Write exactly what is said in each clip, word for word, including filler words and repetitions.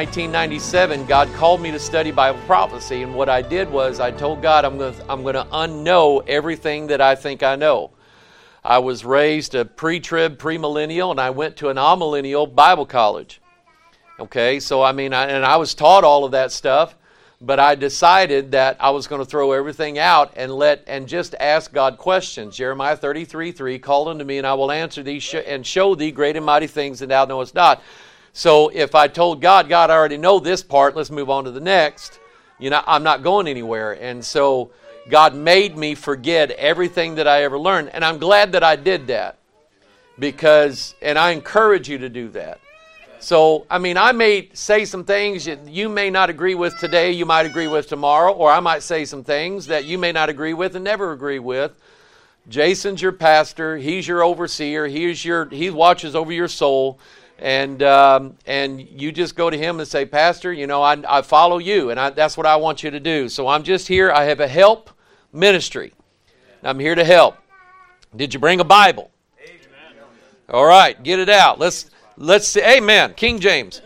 nineteen ninety-seven, God called me to study Bible prophecy, and what I did was I told God I'm going to, I'm going to unknow everything that I think I know. I was raised a pre-trib, pre-millennial, and I went to an amillennial Bible college. Okay, so I mean, I, and I was taught all of that stuff, but I decided that I was going to throw everything out and let and just ask God questions. Jeremiah thirty-three three, call unto me, and I will answer thee sh- and show thee great and mighty things that thou knowest not. So if I told God, God, I already know this part, let's move on to the next, you know, I'm not going anywhere. And so God made me forget everything that I ever learned. And I'm glad that I did that. Because, and I encourage you to do that. So, I mean, I may say some things that you may not agree with today, you might agree with tomorrow, or I might say some things that you may not agree with and never agree with. Jason's your pastor, he's your overseer, he's your, he watches over your soul. And um, and you just go to him and say, Pastor, you know, I, I follow you, and I, that's what I want you to do. So I'm just here. I have a help ministry. I'm here to help. Did you bring a Bible? Amen. All right, get it out. Let's let's see. Amen. King James.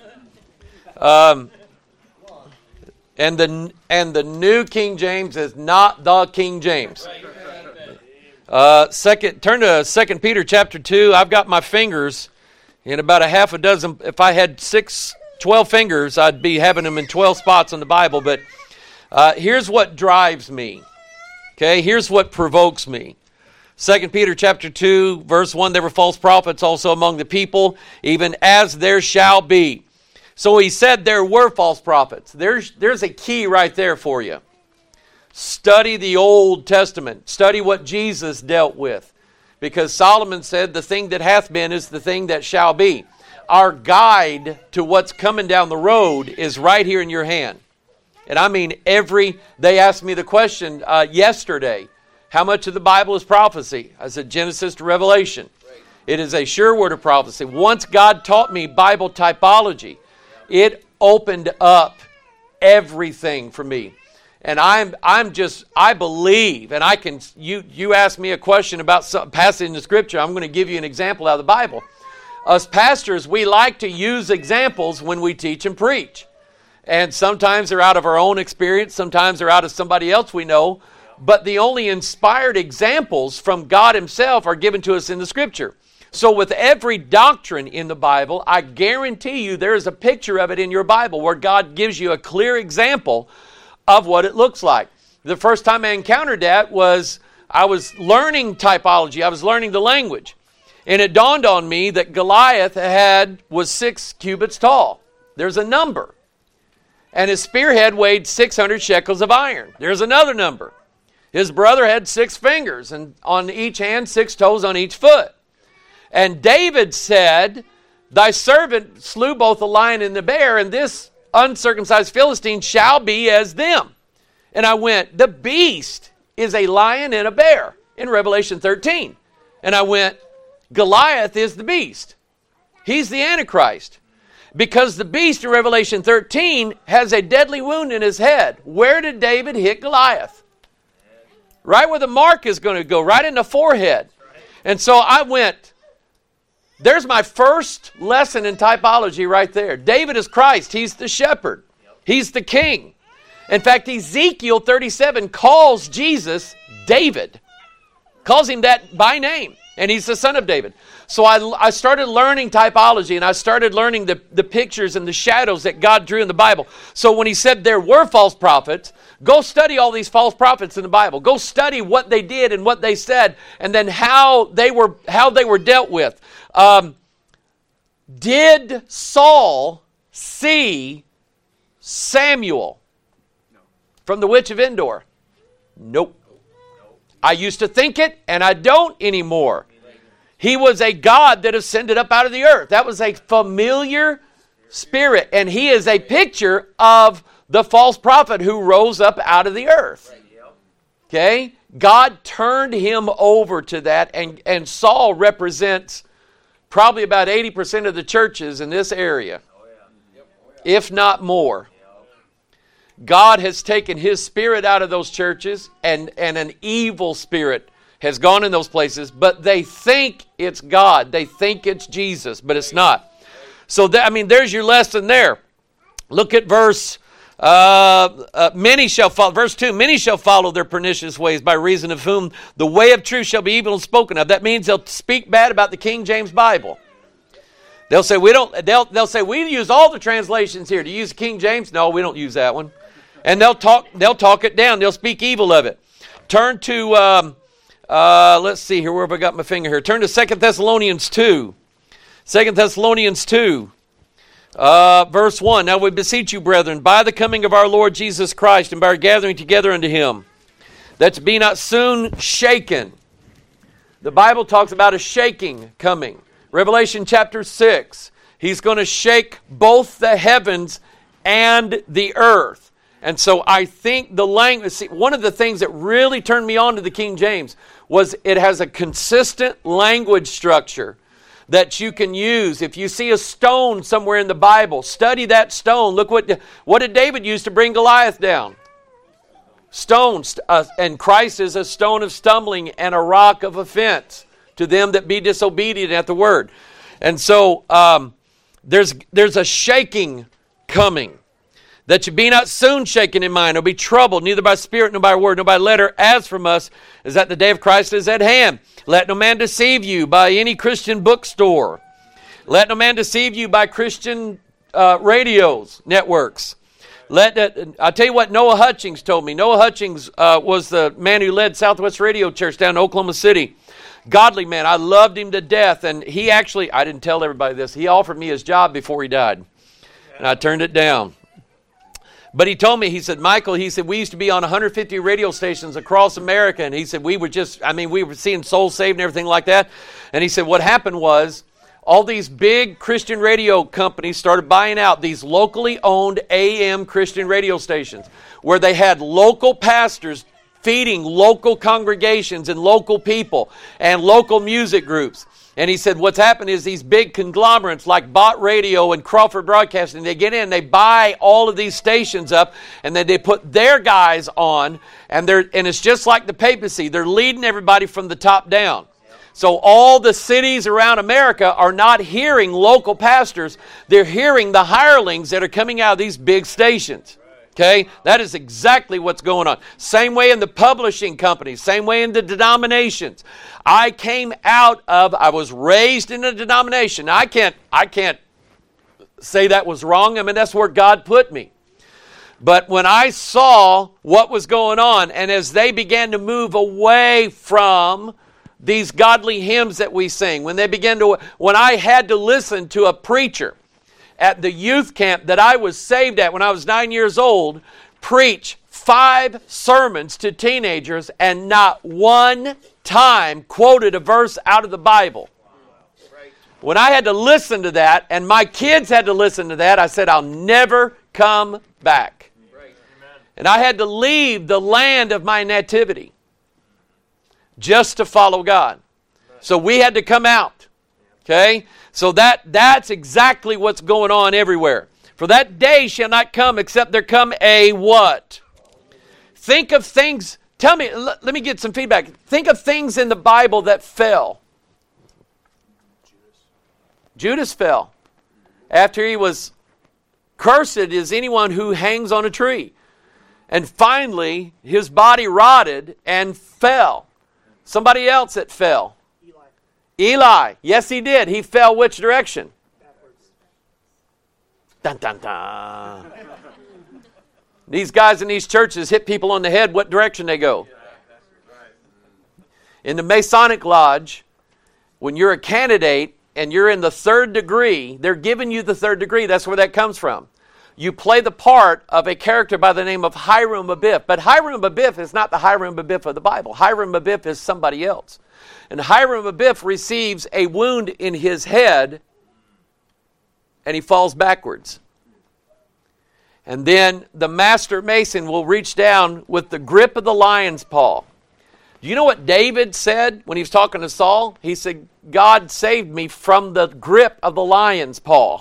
Um, and the and the New King James is not the King James. Uh, second, turn to Second Peter chapter two. I've got my fingers. In about a half a dozen, if I had six, twelve fingers, I'd be having them in twelve spots in the Bible. But uh, here's what drives me. Okay, here's what provokes me. Second Peter chapter two, verse one, there were false prophets also among the people, even as there shall be. So he said there were false prophets. There's, there's a key right there for you. Study the Old Testament. Study what Jesus dealt with. Because Solomon said, the thing that hath been is the thing that shall be. Our guide to what's coming down the road is right here in your hand. And I mean every, they asked me the question uh, yesterday, how much of the Bible is prophecy? I said Genesis to Revelation. It is a sure word of prophecy. Once God taught me Bible typology, it opened up everything for me. And I'm I'm just, I believe, and I can, you you ask me a question about some passage in the Scripture, I'm going to give you an example out of the Bible. Us pastors, we like to use examples when we teach and preach. And sometimes they're out of our own experience, sometimes they're out of somebody else we know, but the only inspired examples from God Himself are given to us in the Scripture. So with every doctrine in the Bible, I guarantee you there is a picture of it in your Bible where God gives you a clear example of what it looks like. The first time I encountered that was I was learning typology. I was learning the language. And it dawned on me that Goliath had was six cubits tall. There's a number. And his spearhead weighed six hundred shekels of iron. There's another number. His brother had six fingers, and on each hand, six toes on each foot. And David said, thy servant slew both the lion and the bear, and this uncircumcised Philistine shall be as them. And I went, the beast is a lion and a bear in Revelation thirteen. And I went, Goliath is the beast. He's the Antichrist. Because the beast in Revelation thirteen has a deadly wound in his head. Where did David hit Goliath? Right where the mark is going to go, right in the forehead. And so I went, there's my first lesson in typology right there. David is Christ. He's the shepherd. He's the king. In fact, Ezekiel thirty-seven calls Jesus David. Calls him that by name. And he's the son of David. So I, I started learning typology, and I started learning the, the pictures and the shadows that God drew in the Bible. So when he said there were false prophets, go study all these false prophets in the Bible. Go study what they did and what they said, and then how they were how they were dealt with. Um, did Saul see Samuel from the Witch of Endor? Nope. I used to think it, and I don't anymore. He was a God that ascended up out of the earth. That was a familiar spirit, and he is a picture of the false prophet who rose up out of the earth. Okay? God turned him over to that, and, and Saul represents probably about eighty percent of the churches in this area, if not more. God has taken his spirit out of those churches, and, and an evil spirit has gone in those places, but they think it's God. They think it's Jesus, but it's not. So, that, I mean, there's your lesson there. Look at verse, uh, uh, many shall follow, verse two, many shall follow their pernicious ways, by reason of whom the way of truth shall be evil spoken of. That means they'll speak bad about the King James Bible. They'll say, we don't, they'll, they'll say, we use all the translations here. Do you use King James? No, we don't use that one. And they'll talk, they'll talk it down. They'll speak evil of it. Turn to, um, uh, let's see here, where have I got my finger here? Turn to Second Thessalonians two. Second Thessalonians two. Uh, verse one, now we beseech you, brethren, by the coming of our Lord Jesus Christ and by our gathering together unto him, that to be not soon shaken. The Bible talks about a shaking coming. Revelation chapter six, he's going to shake both the heavens and the earth. And so I think the language, see, one of the things that really turned me on to the King James was it has a consistent language structure that you can use. If you see a stone somewhere in the Bible, study that stone. Look what, what did David use to bring Goliath down? Stones. Uh, and Christ is a stone of stumbling and a rock of offense to them that be disobedient at the word. And so um, there's, there's a shaking coming. That you be not soon shaken in mind, or be troubled, neither by spirit, nor by word, nor by letter, as from us, is that the day of Christ is at hand. Let no man deceive you by any Christian bookstore. Let no man deceive you by Christian uh, radios, networks. Let uh, I'll tell you what Noah Hutchings told me. Noah Hutchings uh, was the man who led Southwest Radio Church down in Oklahoma City. Godly man. I loved him to death. And he actually, I didn't tell everybody this, he offered me his job before he died. And I turned it down. But he told me, he said, Michael, he said, we used to be on one hundred fifty radio stations across America. And he said, we were just, I mean, we were seeing souls saved and everything like that. And he said, what happened was all these big Christian radio companies started buying out these locally owned A M Christian radio stations where they had local pastors feeding local congregations and local people and local music groups. And he said what's happened is these big conglomerates like Bott Radio and Crawford Broadcasting, they get in, they buy all of these stations up, and then they put their guys on, and they're and it's just like the papacy. They're leading everybody from the top down. So all the cities around America are not hearing local pastors. They're hearing the hirelings that are coming out of these big stations. Okay, that is exactly what's going on. Same way in the publishing companies, same way in the denominations. I came out of, I was raised in a denomination. Now, I can't, I can't say that was wrong. I mean, that's where God put me. But when I saw what was going on, and as they began to move away from these godly hymns that we sing, when they began to, when I had to listen to a preacher at the youth camp that I was saved at when I was nine years old, preach five sermons to teenagers and not one time quoted a verse out of the Bible. When I had to listen to that, and my kids had to listen to that, I said, I'll never come back. And I had to leave the land of my nativity just to follow God. So we had to come out. Okay? So that that's exactly what's going on everywhere. For that day shall not come except there come a what? Think of things, tell me, l- let me get some feedback. Think of things in the Bible that fell. Judas. Judas fell. After he was, cursed is anyone who hangs on a tree. And finally, his body rotted and fell. Somebody else that fell. Eli, yes he did. He fell which direction? Backwards. Dun, dun, dun. These guys in these churches hit people on the head, what direction they go? In the Masonic Lodge, when you're a candidate and you're in the third degree, they're giving you the third degree. That's where that comes from. You play the part of a character by the name of Hiram Abiff. But Hiram Abiff is not the Hiram Abiff of the Bible. Hiram Abiff is somebody else. And Hiram Abiff receives a wound in his head and he falls backwards. And then the master mason will reach down with the grip of the lion's paw. Do you know what David said when he was talking to Saul? He said, God saved me from the grip of the lion's paw.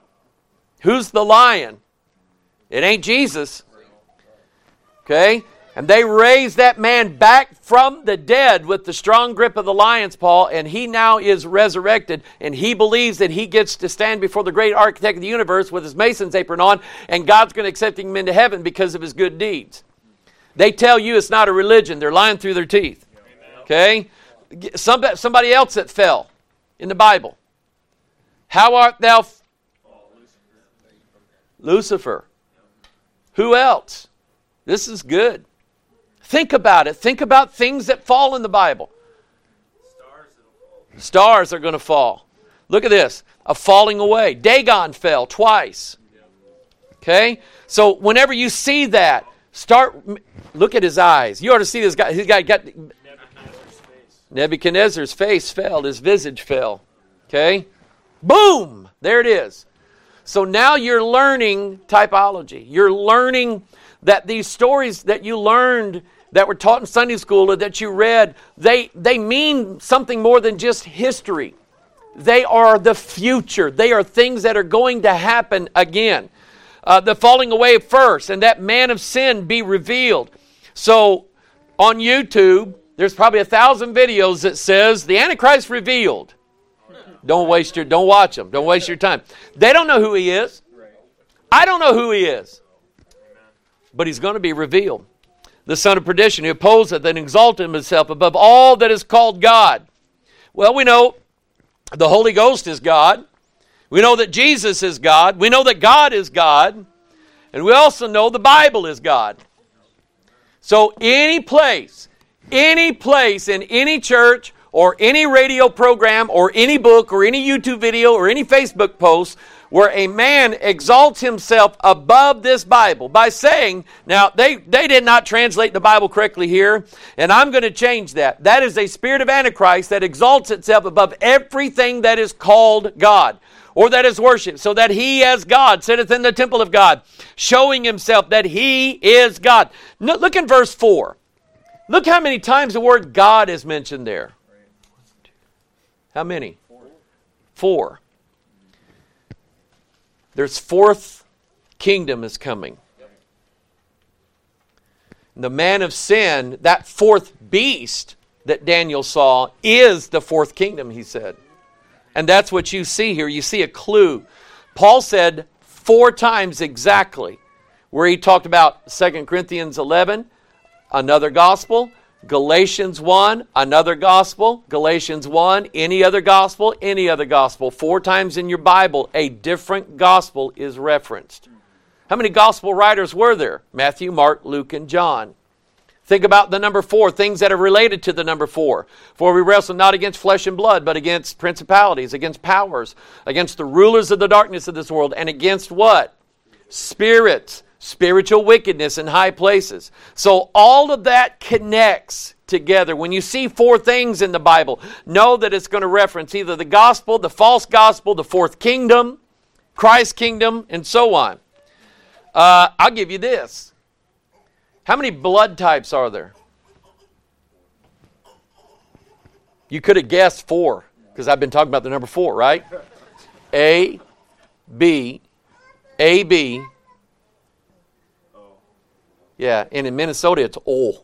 Who's the lion? It ain't Jesus. Okay? And they raised that man back from the dead with the strong grip of the lions, Paul, and he now is resurrected, and he believes that he gets to stand before the great architect of the universe with his mason's apron on, and God's going to accept him into heaven because of his good deeds. They tell you it's not a religion. They're lying through their teeth. Okay? Somebody else that fell in the Bible. How art thou? F- Lucifer. Who else? This is good. Think about it. Think about things that fall in the Bible. Stars are going to fall. Look at this. A falling away. Dagon fell twice. Okay? So whenever you see that, start, look at his eyes. You ought to see this guy. He's got, got Nebuchadnezzar's face. Nebuchadnezzar's face fell. His visage fell. Okay? Boom! There it is. So now you're learning typology. You're learning that these stories that you learned, that were taught in Sunday school or that you read, they, they mean something more than just history. They are the future. They are things that are going to happen again. Uh, the falling away first, and that man of sin be revealed. So on YouTube, there's probably a thousand videos that says the Antichrist revealed. Don't waste your, don't watch them. Don't waste your time. They don't know who he is. I don't know who he is. But he's going to be revealed. The son of perdition, who opposeth and exalted himself above all that is called God. Well, we know the Holy Ghost is God. We know that Jesus is God. We know that God is God. And we also know the Bible is God. So any place, any place in any church or any radio program or any book or any YouTube video or any Facebook post where a man exalts himself above this Bible by saying, now they, they did not translate the Bible correctly here, and I'm going to change that. That is a spirit of Antichrist that exalts itself above everything that is called God or that is worshipped, so that he as God sitteth in the temple of God, showing himself that he is God. No, look in verse four. Look how many times the word God is mentioned there. How many? Four. There's fourth kingdom is coming. The man of sin, that fourth beast that Daniel saw, is the fourth kingdom, he said. And that's what you see here. You see a clue. Paul said four times exactly where he talked about Second Corinthians eleven, another gospel, Galatians one, another gospel, Galatians one, any other gospel, any other gospel. Four times in your Bible, a different gospel is referenced. How many gospel writers were there? Matthew, Mark, Luke, and John. Think about the number four, things that are related to the number four. For we wrestle not against flesh and blood, but against principalities, against powers, against the rulers of the darkness of this world, and against what? Spirits. Spiritual wickedness in high places. So all of that connects together. When you see four things in the Bible, know that it's going to reference either the gospel, the false gospel, the fourth kingdom, Christ's kingdom, and so on. Uh, I'll give you this. How many blood types are there? You could have guessed four, because I've been talking about the number four, right? A, B, A, B, yeah, and in Minnesota, it's O.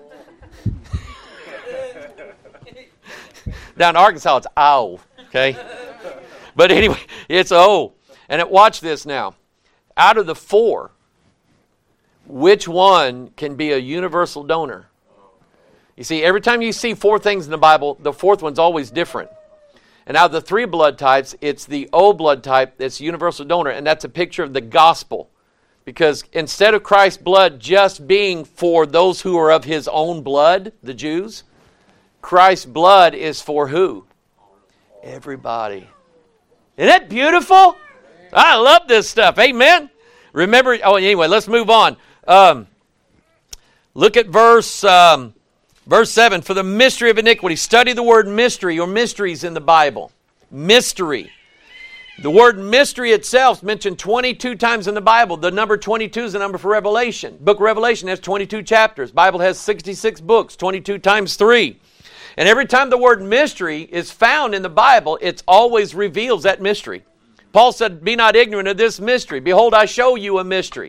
Down in Arkansas, it's ow, okay? But anyway, it's O. And it, watch this now. Out of the four, which one can be a universal donor? You see, every time you see four things in the Bible, the fourth one's always different. And out of the three blood types, it's the O blood type that's universal donor, and that's a picture of the gospel. Because instead of Christ's blood just being for those who are of his own blood, the Jews, Christ's blood is for who? Everybody. Isn't that beautiful? I love this stuff. Amen? Remember, oh, anyway, let's move on. Um, look at verse, um, verse seven. For the mystery of iniquity. Study the word mystery or mysteries in the Bible. Mystery. The word mystery itself is mentioned twenty-two times in the Bible. The number twenty-two is the number for Revelation. Book of Revelation has twenty-two chapters. Bible has sixty-six books, twenty-two times three. And every time the word mystery is found in the Bible, it always reveals that mystery. Paul said, be not ignorant of this mystery. Behold, I show you a mystery.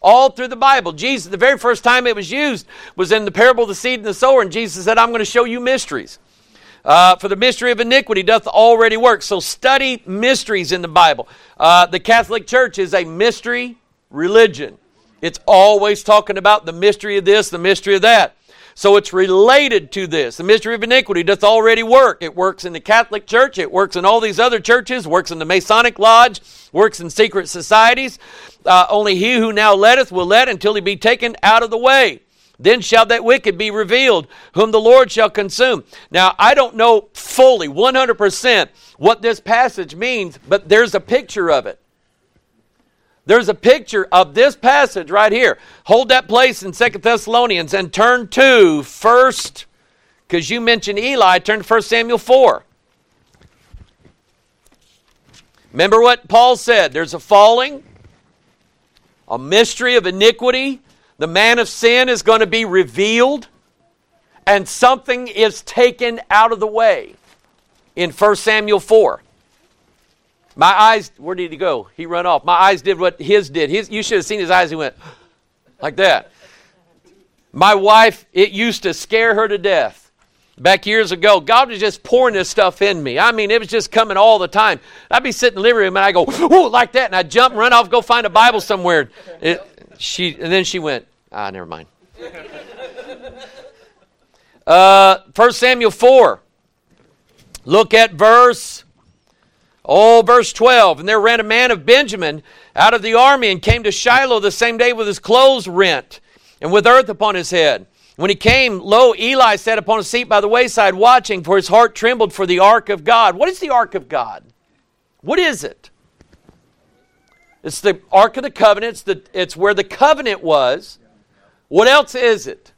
All through the Bible. Jesus, the very first time it was used was in the parable of the seed and the sower, and Jesus said, I'm going to show you mysteries. Uh, for the mystery of iniquity doth already work. So study mysteries in the Bible. Uh, the Catholic Church is a mystery religion. It's always talking about the mystery of this, the mystery of that. So it's related to this. The mystery of iniquity doth already work. It works in the Catholic Church. It works in all these other churches. Works in the Masonic Lodge. Works in secret societies. Uh, only he who now letteth will let until he be taken out of the way. Then shall that wicked be revealed, whom the Lord shall consume. Now, I don't know fully, one hundred percent, what this passage means, but there's a picture of it. There's a picture of this passage right here. Hold that place in Second Thessalonians and turn to first, because you mentioned Eli, turn to First Samuel four. Remember what Paul said. There's a falling, a mystery of iniquity. The man of sin is going to be revealed, and something is taken out of the way in First Samuel four. My eyes, where did he go? He ran off. My eyes did what his did. His, you should have seen his eyes. He went like that. My wife, it used to scare her to death. Back years ago, God was just pouring this stuff in me. I mean, it was just coming all the time. I'd be sitting in the living room and I go, ooh, like that. And I'd jump and run off, go find a Bible somewhere. It, she, and then she went, ah, never mind. Uh, First Samuel four. Look at verse, oh, verse twelve. And there ran a man of Benjamin out of the army and came to Shiloh the same day with his clothes rent and with earth upon his head. When he came, lo, Eli sat upon a seat by the wayside watching, for his heart trembled for the ark of God. What is the ark of God? What is it? It's the Ark of the Covenant. It's, the, it's where the covenant was. What else is it?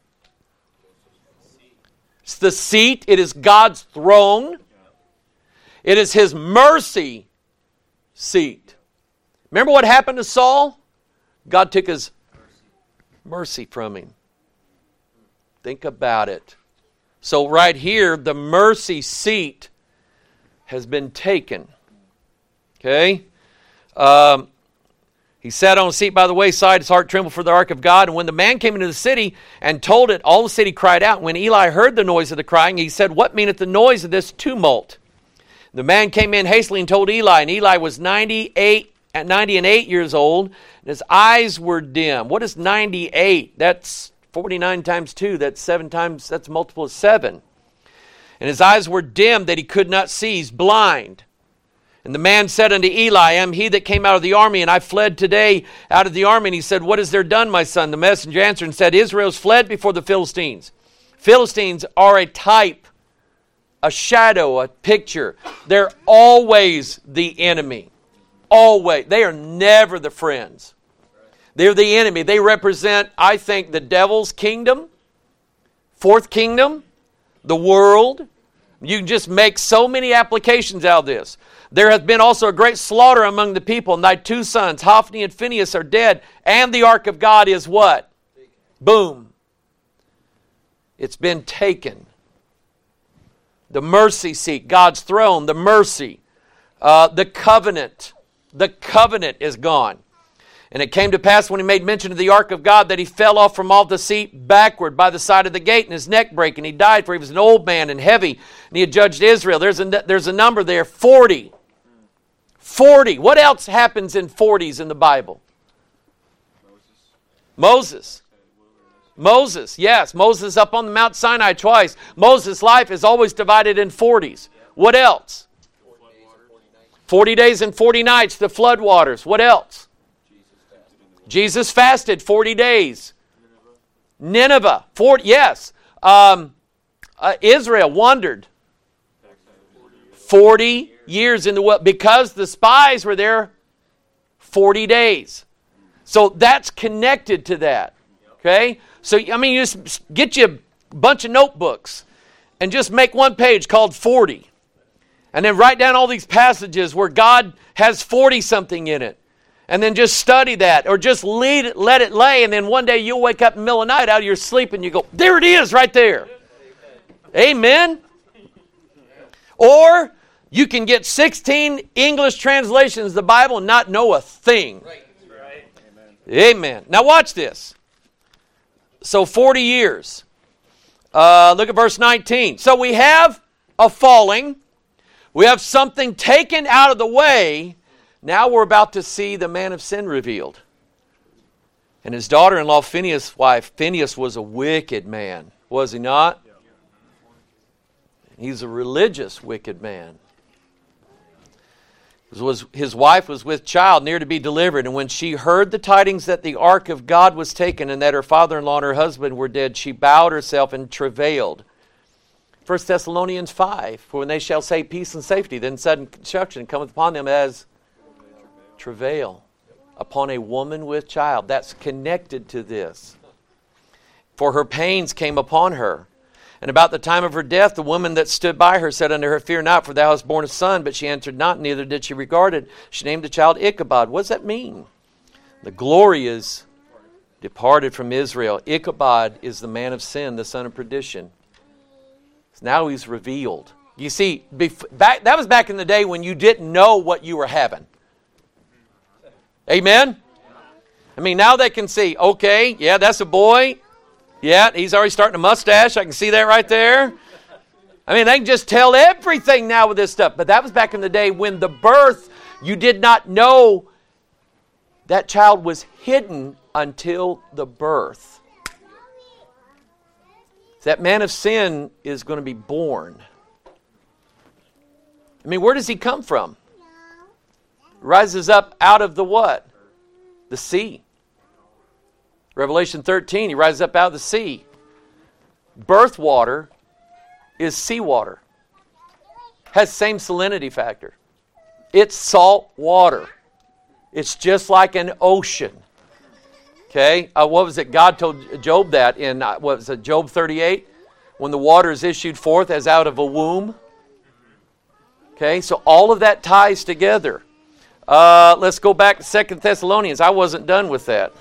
It's the seat. It is God's throne. It is His mercy seat. Remember what happened to Saul? God took His mercy from him. Think about it. So right here, the mercy seat has been taken. Okay? Um... He sat on a seat by the wayside, his heart trembled for the ark of God. And when the man came into the city and told it, all the city cried out. When Eli heard the noise of the crying, he said, what meaneth the noise of this tumult? The man came in hastily and told Eli. And Eli was ninety-eight, at ninety and eight years old, and his eyes were dim. What is ninety-eight? That's forty-nine times two. That's seven times, that's a multiple of seven. And his eyes were dim that he could not see. He's blind. And the man said unto Eli, I am he that came out of the army, and I fled today out of the army. And he said, what is there done, my son? The messenger answered and said, Israel's fled before the Philistines. Philistines are a type, a shadow, a picture. They're always the enemy. Always. They are never the friends. They're the enemy. They represent, I think, the devil's kingdom, fourth kingdom, the world. You can just make so many applications out of this. There hath been also a great slaughter among the people, and thy two sons, Hophni and Phinehas, are dead, and the ark of God is what? Boom. It's been taken. The mercy seat, God's throne, the mercy, uh, the covenant. The covenant is gone. And it came to pass when he made mention of the ark of God that he fell off from off the seat backward by the side of the gate, and his neck brake, and he died, for he was an old man and heavy, and he had judged Israel. There's a, there's a number there, forty. forty. What else happens in forties in the Bible? Moses. Moses, yes. Moses up on the Mount Sinai twice. Moses' life is always divided in forties. What else? forty days and forty nights, the flood waters. What else? Jesus fasted forty days. Nineveh, forty, yes. Um, uh, Israel wandered forty years in the world because the spies were there forty days. So that's connected to that. Okay? So, I mean, you just get you a bunch of notebooks and just make one page called forty. And then write down all these passages where God has forty-something in it. And then just study that, or just lead it, let it lay, and then one day you'll wake up in the middle of the night out of your sleep and you go, there it is right there. Amen? Or you can get sixteen English translations of the Bible and not know a thing. Amen. Now watch this. So forty years. Uh, look at verse nineteen. So we have a falling. We have something taken out of the way. Now we're about to see the man of sin revealed. And his daughter-in-law, Phinehas' wife, Phinehas was a wicked man, was he not? He's a religious wicked man. Was, his wife was with child, near to be delivered, and when she heard the tidings that the ark of God was taken and that her father-in-law and her husband were dead, she bowed herself and travailed. First Thessalonians five, for when they shall say peace and safety, then sudden destruction cometh upon them as travail upon a woman with child. That's connected to this. For her pains came upon her. And about the time of her death, the woman that stood by her said unto her, Fear not, for thou hast borne a son. But she answered not, neither did she regard it. She named the child Ichabod. What does that mean? The glory is departed from Israel. Ichabod is the man of sin, the son of perdition. Now he's revealed. You see, back, that was back in the day when you didn't know what you were having. Amen? I mean, now they can see, okay, yeah, that's a boy. Yeah, he's already starting a mustache. I can see that right there. I mean, they can just tell everything now with this stuff. But that was back in the day when the birth, you did not know that child was hidden until the birth. That man of sin is going to be born. I mean, where does he come from? Rises up out of the what? The sea. Revelation thirteen, he rises up out of the sea. Birth water is seawater. Has same salinity factor. It's salt water. It's just like an ocean. Okay, uh, what was it? God told Job that in, uh, what was it, Job thirty-eight? When the water is issued forth as out of a womb. Okay, so all of that ties together. Uh, let's go back to Second Thessalonians. I wasn't done with that.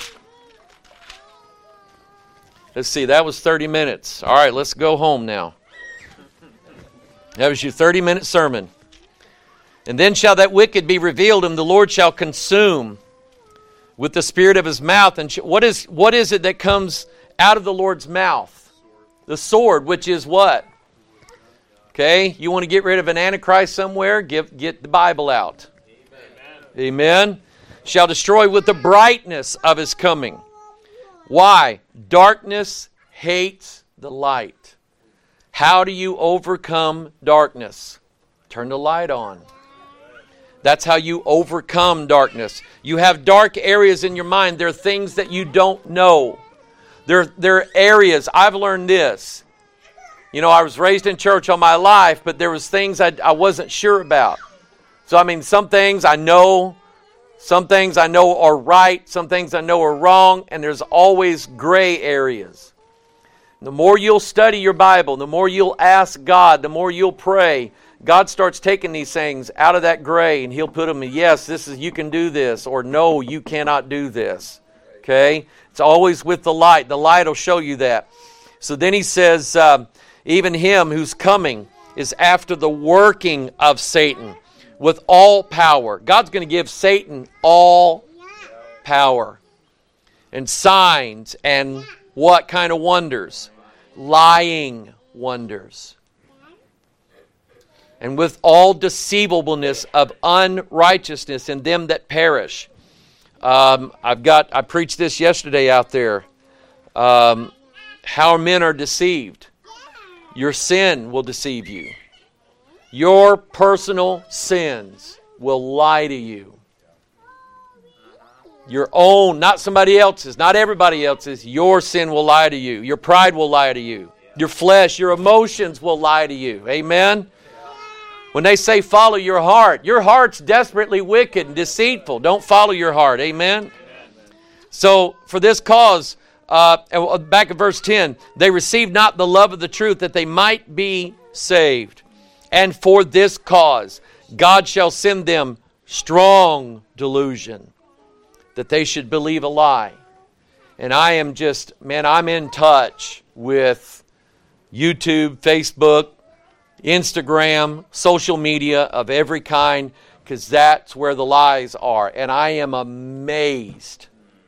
Let's see, that was thirty minutes. All right, let's go home now. That was your thirty-minute sermon. And then shall that wicked be revealed, and the Lord shall consume with the spirit of his mouth. And sh- what is what is it that comes out of the Lord's mouth? The sword, which is what? Okay, you want to get rid of an antichrist somewhere? Give, get the Bible out. Amen. Amen. Shall destroy with the brightness of his coming. Why? Darkness hates the light. How do you overcome darkness? Turn the light on. That's how you overcome darkness. You have dark areas in your mind. There are things that you don't know. There, there are areas. I've learned this. You know, I was raised in church all my life, but there was things I, I wasn't sure about. So, I mean, some things I know. Some things I know are right. Some things I know are wrong. And there's always gray areas. The more you'll study your Bible, the more you'll ask God, the more you'll pray, God starts taking these things out of that gray, and He'll put them in, yes, this is, you can do this, or no, you cannot do this. Okay? It's always with the light. The light will show you that. So then He says, um, even Him who's coming is after the working of Satan with all power. God's going to give Satan all power. And signs and what kind of wonders? Lying wonders. And with all deceivableness of unrighteousness in them that perish. Um, I've got, I preached this yesterday out there. Um, how men are deceived. Your sin will deceive you. Your personal sins will lie to you. Your own, not somebody else's, not everybody else's. Your sin will lie to you. Your pride will lie to you. Your flesh, your emotions will lie to you. Amen? When they say follow your heart, your heart's desperately wicked and deceitful. Don't follow your heart. Amen? So, for this cause, uh, back in verse ten, they received not the love of the truth that they might be saved. And for this cause, God shall send them strong delusion, that they should believe a lie. And I am just, man, I'm in touch with YouTube, Facebook, Instagram, social media of every kind, because that's where the lies are. And I am amazed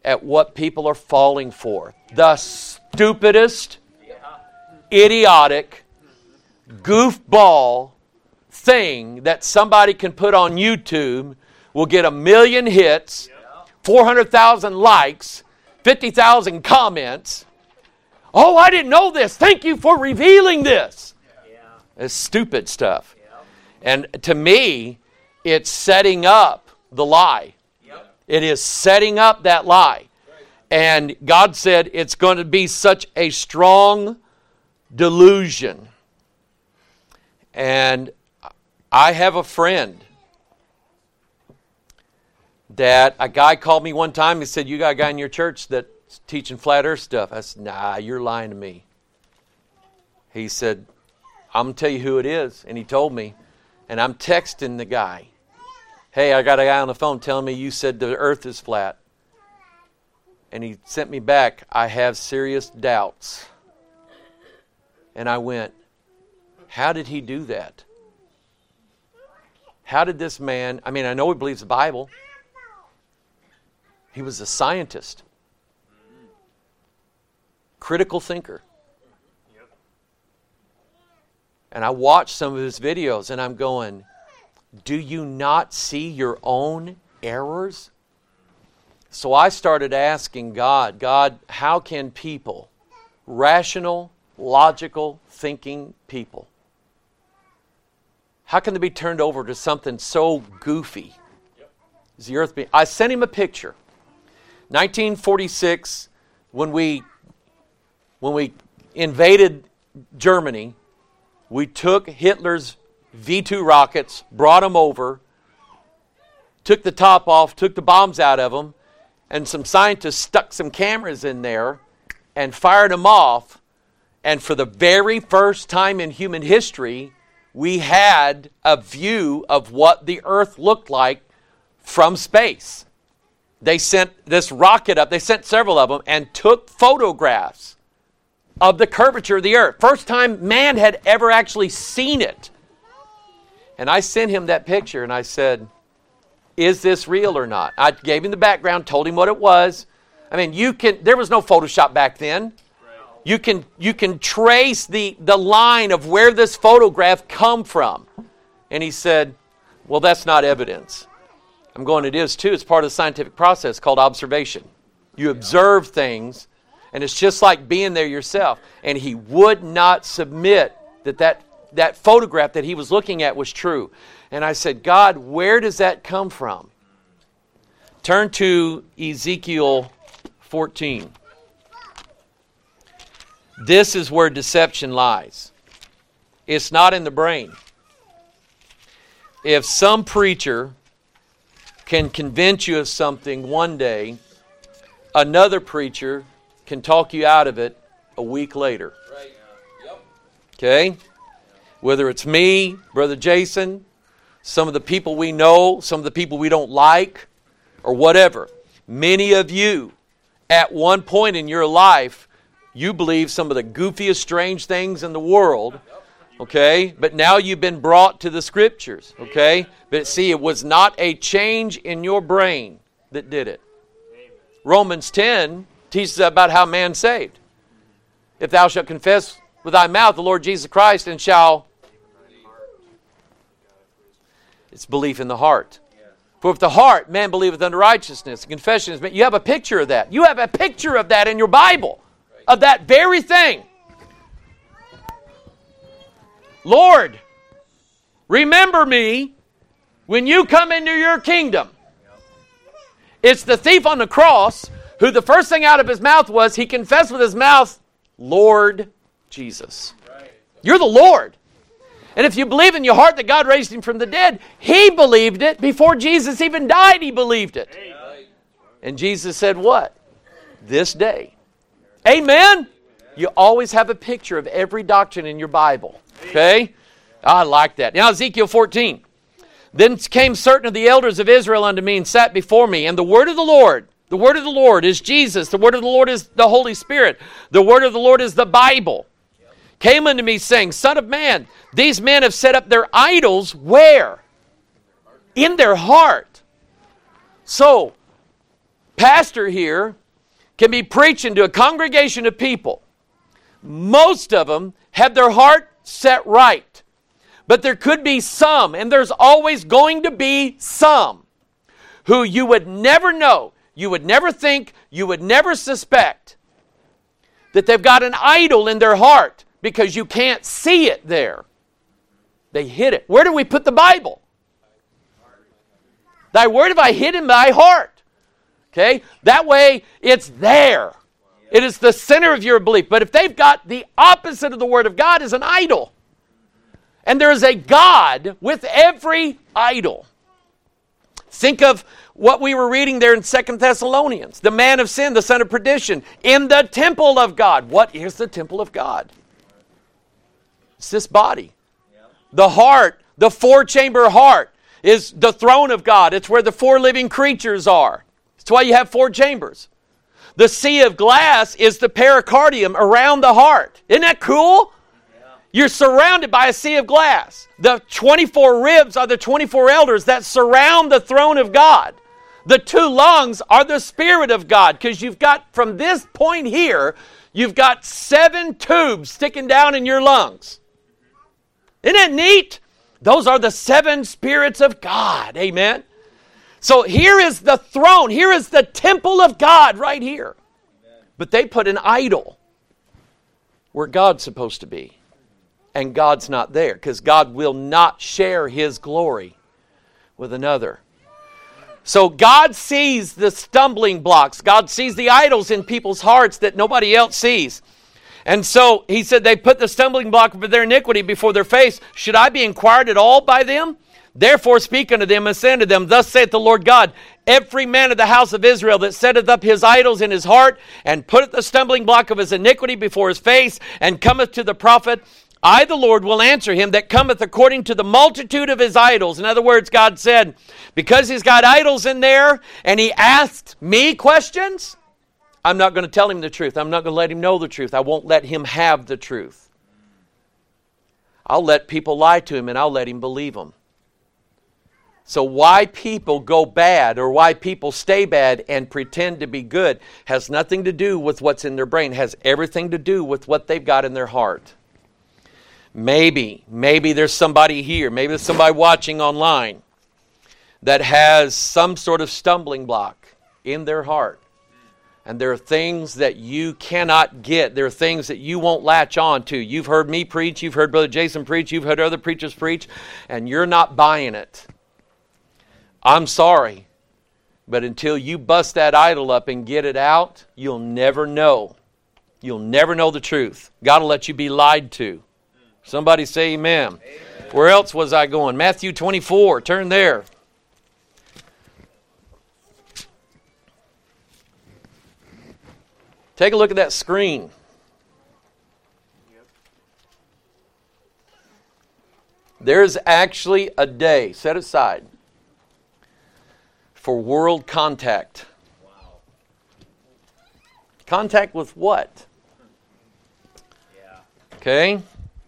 at what people are falling for. The stupidest, idiotic, goofball thing that somebody can put on YouTube will get a million hits, four hundred thousand likes, fifty thousand comments. Oh, I didn't know this. Thank you for revealing this. It's stupid stuff. And to me, it's setting up the lie. It is setting up that lie. And God said it's going to be such a strong delusion. And I have a friend that a guy called me one time. He said, you got a guy in your church that's teaching flat earth stuff. I said, nah, you're lying to me. He said, I'm going to tell you who it is. And he told me. And I'm texting the guy. Hey, I got a guy on the phone telling me you said the earth is flat. And he sent me back, I have serious doubts. And I went, how did he do that? How did this man, I mean, I know he believes the Bible. He was a scientist. Critical thinker. And I watched some of his videos and I'm going, do you not see your own errors? So I started asking God, God, how can people, rational, logical, thinking people, how can they be turned over to something so goofy? Is the earth being? I sent him a picture. nineteen forty-six, when we when we invaded Germany, we took Hitler's V two rockets, brought them over, took the top off, took the bombs out of them, and some scientists stuck some cameras in there and fired them off. And for the very first time in human history, we had a view of what the earth looked like from space. They sent this rocket up, they sent several of them, and took photographs of the curvature of the earth. First time man had ever actually seen it. And I sent him that picture and I said, is this real or not? I gave him the background, told him what it was. I mean, you can, there was no Photoshop back then. You can you can trace the, the line of where this photograph come from. And he said, well, that's not evidence. I'm going, it is too. It's part of the scientific process called observation. You observe things, and it's just like being there yourself. And he would not submit that that, that photograph that he was looking at was true. And I said, God, where does that come from? Turn to Ezekiel fourteen. This is where deception lies. It's not in the brain. If some preacher can convince you of something one day, another preacher can talk you out of it a week later. Okay? Whether it's me, Brother Jason, some of the people we know, some of the people we don't like, or whatever. Many of you, at one point in your life, you believe some of the goofiest, strange things in the world, okay? But now you've been brought to the Scriptures, okay? But see, it was not a change in your brain that did it. Romans ten teaches about how man's saved. If thou shalt confess with thy mouth the Lord Jesus Christ and shall... It's belief in the heart. For with the heart man believeth unto righteousness. Confession is made. You have a picture of that. You have a picture of that in your Bible. Of that very thing. Lord, remember me when you come into your kingdom. It's the thief on the cross who the first thing out of his mouth was, he confessed with his mouth, Lord Jesus. You're the Lord. And if you believe in your heart that God raised him from the dead, he believed it. Before Jesus even died, he believed it. And Jesus said what? This day. Amen? You always have a picture of every doctrine in your Bible. Okay? I like that. Now Ezekiel fourteen. Then came certain of the elders of Israel unto me and sat before me. And the word of the Lord, the word of the Lord is Jesus. The word of the Lord is the Holy Spirit. The word of the Lord is the Bible. Came unto me saying, Son of man, these men have set up their idols where? In their heart. So, pastor here can be preaching to a congregation of people. Most of them have their heart set right. But there could be some, and there's always going to be some, who you would never know, you would never think, you would never suspect that they've got an idol in their heart because you can't see it there. They hid it. Where do we put the Bible? Thy word have I hid in my heart. Okay? That way it's there. It is the center of your belief. But if they've got the opposite of the word of God is an idol. And there is a God with every idol. Think of what we were reading there in Second Thessalonians. The man of sin, the son of perdition, in the temple of God. What is the temple of God? It's this body. The heart, the four-chamber heart, is the throne of God. It's where the four living creatures are. That's why you have four chambers. The sea of glass is the pericardium around the heart. Isn't that cool? Yeah. You're surrounded by a sea of glass. The twenty-four ribs are the twenty-four elders that surround the throne of God. The two lungs are the Spirit of God, because you've got, from this point here, you've got seven tubes sticking down in your lungs. Isn't that neat? Those are the seven spirits of God. Amen. So here is the throne. Here is the temple of God right here. But they put an idol where God's supposed to be. And God's not there, because God will not share His glory with another. So God sees the stumbling blocks. God sees the idols in people's hearts that nobody else sees. And so He said, they put the stumbling block of their iniquity before their face. Should I be inquired at all by them? Therefore speak unto them and say unto them, Thus saith the Lord God, every man of the house of Israel that setteth up his idols in his heart, and putteth the stumbling block of his iniquity before his face, and cometh to the prophet, I the Lord will answer him that cometh according to the multitude of his idols. In other words, God said, because he's got idols in there, and he asked me questions, I'm not going to tell him the truth. I'm not going to let him know the truth. I won't let him have the truth. I'll let people lie to him, and I'll let him believe them. So why people go bad or why people stay bad and pretend to be good has nothing to do with what's in their brain. It has everything to do with what they've got in their heart. Maybe, maybe there's somebody here, maybe there's somebody watching online that has some sort of stumbling block in their heart. And there are things that you cannot get. There are things that you won't latch on to. You've heard me preach, you've heard Brother Jason preach, you've heard other preachers preach, and you're not buying it. I'm sorry, but until you bust that idol up and get it out, you'll never know. You'll never know the truth. God will let you be lied to. Somebody say amen. Amen. Where else was I going? Matthew twenty-four. Turn there. Take a look at that screen. There's actually a day set aside for world contact. Wow. Contact with what? Yeah. Okay.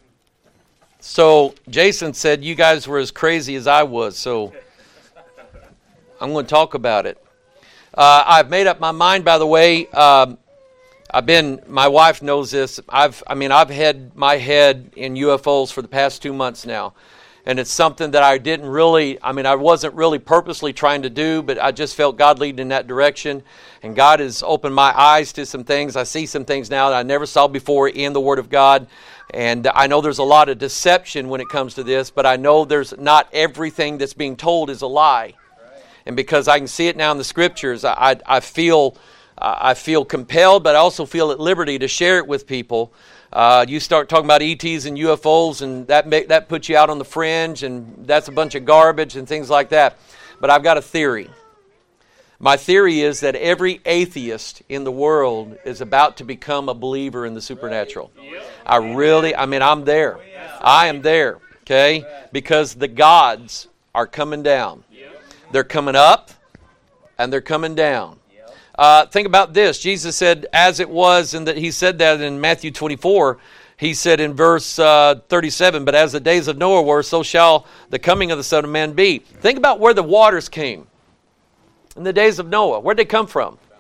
So Jason said you guys were as crazy as I was, so I'm going to talk about it. Uh, I've made up my mind, by the way. Um, I've been, my wife knows this. I've, I mean, I've had my head in U F Os for the past two months now. And it's something that I didn't really, I mean, I wasn't really purposely trying to do, but I just felt God leading in that direction. And God has opened my eyes to some things. I see some things now that I never saw before in the Word of God. And I know there's a lot of deception when it comes to this, but I know there's not everything that's being told is a lie. And because I can see it now in the Scriptures, I, I, I feel I feel compelled, but I also feel at liberty to share it with people. Uh, you start talking about E Ts and U F Os, and that make, that puts you out on the fringe, and that's a bunch of garbage and things like that. But I've got a theory. My theory is that every atheist in the world is about to become a believer in the supernatural. I really, I mean, I'm there. I am there, okay? Because the gods are coming down. They're coming up, and they're coming down. Uh, think about this. Jesus said, as it was, and that He said that in Matthew twenty-four. He said in verse uh, thirty-seven, but as the days of Noah were, so shall the coming of the Son of Man be. Think about where the waters came in the days of Noah. Where'd they come from?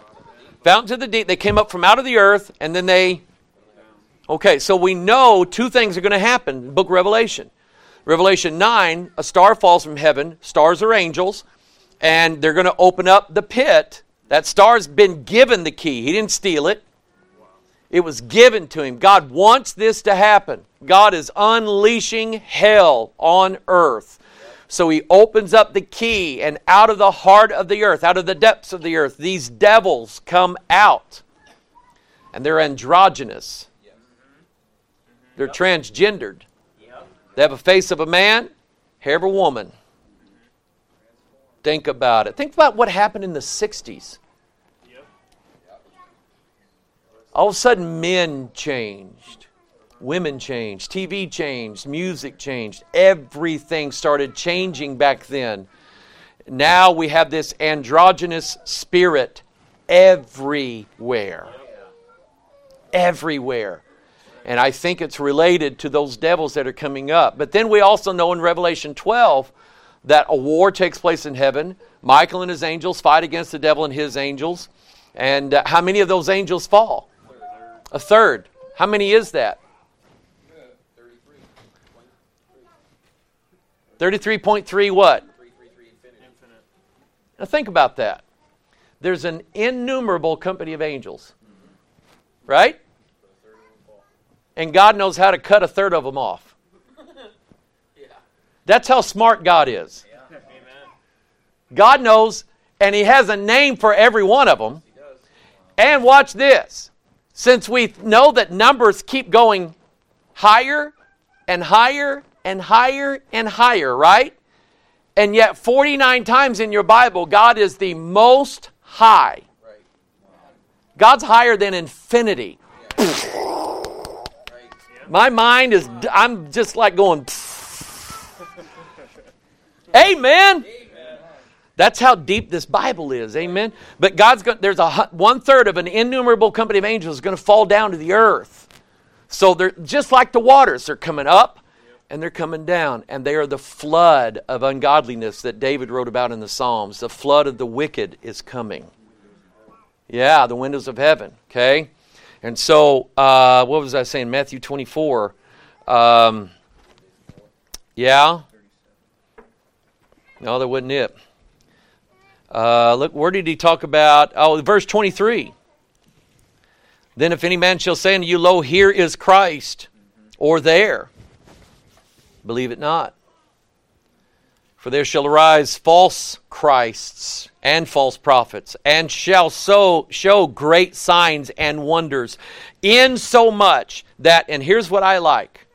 Fountains of the deep. They came up from out of the earth, and then they... Okay, so we know two things are going to happen in the book of Revelation. Revelation nine, a star falls from heaven. Stars are angels. And they're going to open up the pit. That star's been given the key. He didn't steal it. It was given to him. God wants this to happen. God is unleashing hell on earth. So he opens up the key, and out of the heart of the earth, out of the depths of the earth, these devils come out. And they're androgynous. They're transgendered. They have a face of a man, hair of a woman. Think about it. Think about what happened in the sixties. All of a sudden, men changed. Women changed. T V changed. Music changed. Everything started changing back then. Now we have this androgynous spirit everywhere. Everywhere. And I think it's related to those devils that are coming up. But then we also know in Revelation twelve that a war takes place in heaven. Michael and his angels fight against the devil and his angels. And uh, how many of those angels fall? A third. How many is that? thirty-three point three what? Now think about that. There's an innumerable company of angels. Right? And God knows how to cut a third of them off. That's how smart God is. God knows, and He has a name for every one of them. And watch this. Since we know that numbers keep going higher and higher and higher and higher, right? And yet forty-nine times in your Bible, God is the most high. God's higher than infinity. My mind is, I'm just like going, Amen. That's how deep this Bible is. Amen. But God's going, there's a one third of an innumerable company of angels going to fall down to the earth. So they're just like the waters. They're coming up and they're coming down. And they are the flood of ungodliness that David wrote about in the Psalms. The flood of the wicked is coming. Yeah, the windows of heaven. Okay. And so, uh, what was I saying? Matthew twenty-four. Um, yeah. No, that wasn't it. Uh, look, where did he talk about? Oh, verse twenty-three. Then if any man shall say unto you, Lo, here is Christ, or there, believe it not. For there shall arise false Christs and false prophets, and shall so show great signs and wonders, insomuch that, and here's what I like,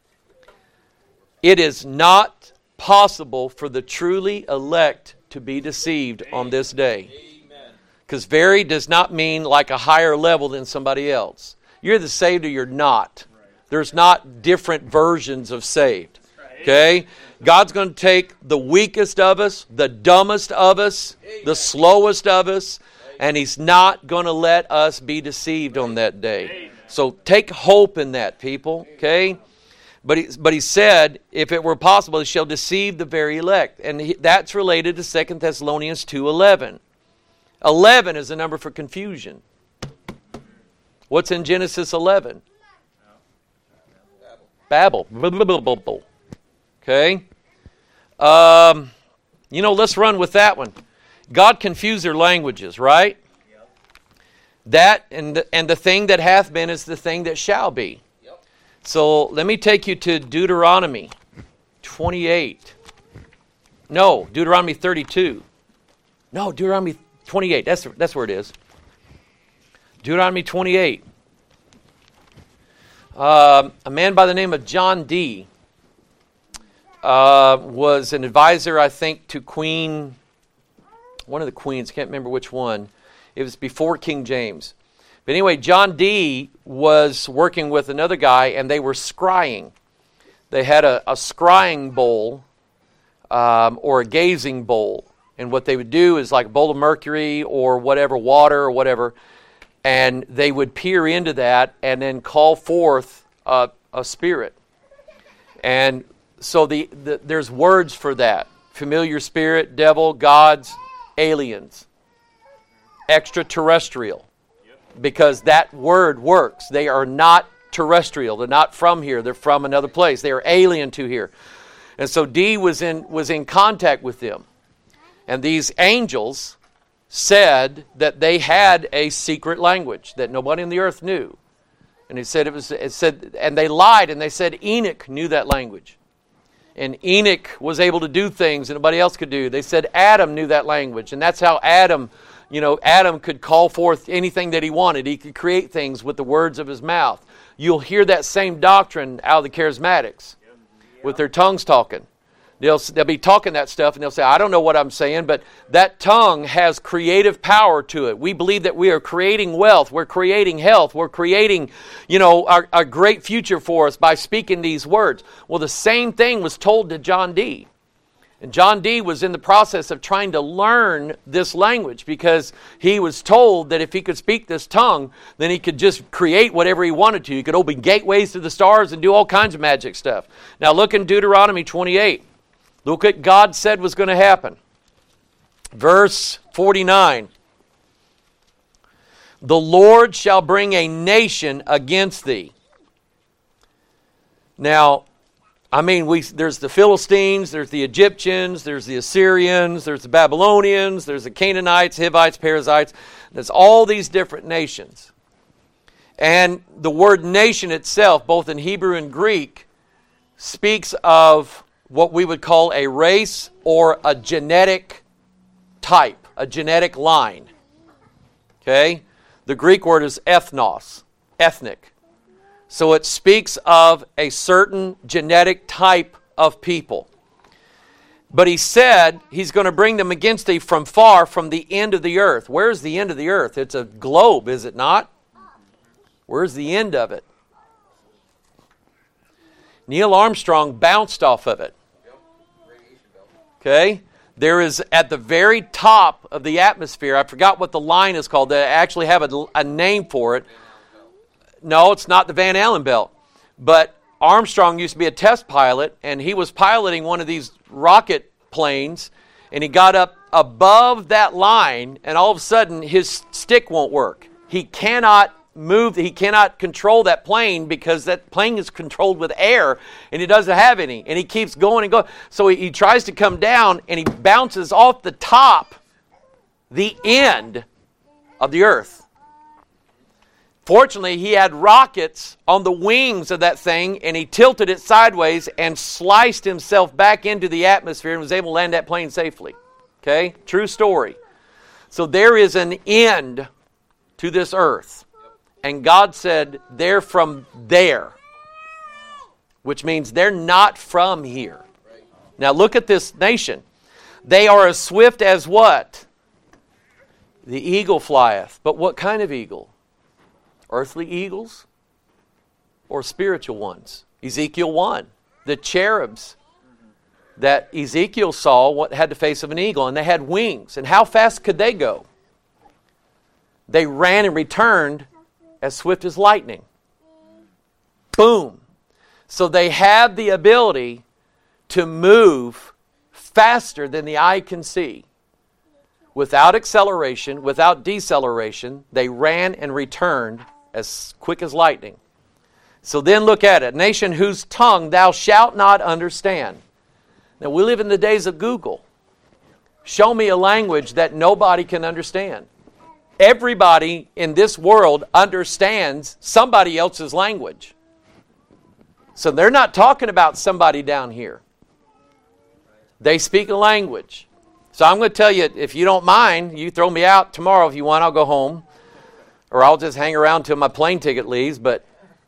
it is not possible for the truly elect to be deceived on this day. Because very does not mean like a higher level than somebody else. You're either saved or you're not. There's not different versions of saved. Okay? God's going to take the weakest of us, the dumbest of us, the slowest of us, and He's not going to let us be deceived on that day. So take hope in that, people. Okay? But he, but he said, if it were possible, He shall deceive the very elect. And he, that's related to Second Thessalonians two eleven. eleven is a number for confusion. What's in Genesis eleven? Babel. Babel. Okay? Um, you know, let's run with that one. God confused their languages, right? That and the, and the thing that hath been is the thing that shall be. So let me take you to Deuteronomy twenty-eight. No, Deuteronomy thirty-two. No, Deuteronomy twenty-eight. That's, that's where it is. Deuteronomy twenty-eight. Uh, a man by the name of John Dee uh, was an advisor, I think, to Queen, one of the queens, can't remember which one. It was before King James. But anyway, John Dee was working with another guy, and they were scrying. They had a, a scrying bowl um, or a gazing bowl. And what they would do is like a bowl of mercury or whatever, water or whatever, and they would peer into that and then call forth a, a spirit. And so the, the there's words for that. Familiar spirit, devil, gods, aliens, extraterrestrial. because that word works. They are not terrestrial. They're not from here. They're from another place. They are alien to here. And so D was in was in contact with them. And these angels said that they had a secret language that nobody on the earth knew. And he said it was it said and they lied and they said Enoch knew that language. And Enoch was able to do things that nobody else could do. They said Adam knew that language. And that's how Adam, you know, Adam could call forth anything that he wanted. He could create things with the words of his mouth. You'll hear that same doctrine out of the charismatics with their tongues talking. They'll, they'll be talking that stuff and they'll say, I don't know what I'm saying, but that tongue has creative power to it. We believe that we are creating wealth. We're creating health. We're creating, you know, our, a great future for us by speaking these words. Well, the same thing was told to John D. And John D was in the process of trying to learn this language because he was told that if he could speak this tongue, then he could just create whatever he wanted to. He could open gateways to the stars and do all kinds of magic stuff. Now look in Deuteronomy twenty-eight. Look what God said was going to happen. Verse forty-nine. The Lord shall bring a nation against thee. Now, I mean, we there's the Philistines, there's the Egyptians, there's the Assyrians, there's the Babylonians, there's the Canaanites, Hivites, Perizzites. There's all these different nations. And the word nation itself, both in Hebrew and Greek, speaks of what we would call a race or a genetic type, a genetic line. Okay? The Greek word is ethnos, ethnic. So it speaks of a certain genetic type of people. But he said he's going to bring them against thee from far, from the end of the earth. Where's the end of the earth? It's a globe, is it not? Where's the end of it? Neil Armstrong bounced off of it. Okay? There is at the very top of the atmosphere, I forgot what the line is called. They actually have a, a name for it. No, it's not the Van Allen belt. But Armstrong used to be a test pilot, and he was piloting one of these rocket planes, and he got up above that line, and all of a sudden his stick won't work. He cannot move, he cannot control that plane because that plane is controlled with air and he doesn't have any. And he keeps going and going. So he, he tries to come down and he bounces off the top, the end of the earth. Fortunately, he had rockets on the wings of that thing and he tilted it sideways and sliced himself back into the atmosphere and was able to land that plane safely. Okay? True story. So there is an end to this earth. And God said, they're from there. Which means they're not from here. Now look at this nation. They are as swift as what? The eagle flieth. But what kind of eagle? Earthly eagles? Or spiritual ones? Ezekiel one. The cherubs that Ezekiel saw what had the face of an eagle. And they had wings. And how fast could they go? They ran and returned as swift as lightning. Boom. So they have the ability to move faster than the eye can see. Without acceleration, without deceleration, they ran and returned as quick as lightning. So then look at it. Nation whose tongue thou shalt not understand. Now we live in the days of Google. Show me a language that nobody can understand. Everybody in this world understands somebody else's language. So they're not talking about somebody down here. They speak a language. So I'm going to tell you, if you don't mind, you throw me out tomorrow if you want, I'll go home. Or I'll just hang around till my plane ticket leaves. But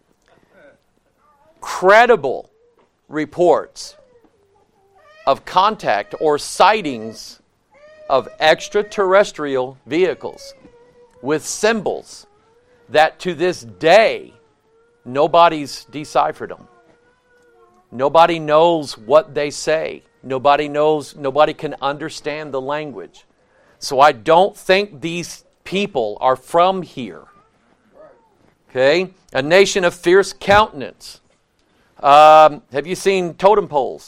credible reports of contact or sightings of extraterrestrial vehicles with symbols that to this day nobody's deciphered them. Nobody knows what they say. Nobody knows, nobody can understand the language. So I don't think these people are from here. Okay? A nation of fierce countenance. Um, have you seen totem poles?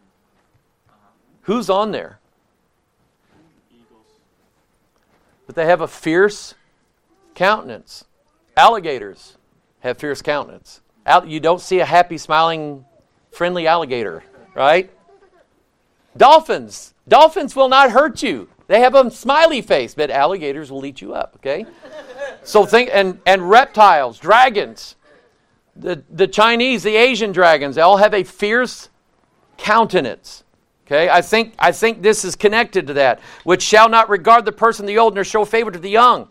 Who's on there? But they have a fierce countenance. Alligators have fierce countenance. You don't see a happy, smiling, friendly alligator, right? Dolphins. Dolphins will not hurt you. They have a smiley face, but alligators will eat you up, okay? So think, and, and reptiles, dragons, the, the Chinese, the Asian dragons, they all have a fierce countenance. Okay, I think I think this is connected to that. Which shall not regard the person the old, nor show favor to the young.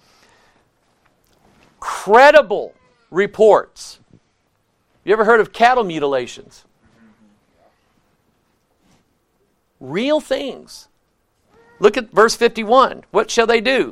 Credible reports. You ever heard of cattle mutilations? Real things. Look at verse fifty-one. What shall they do?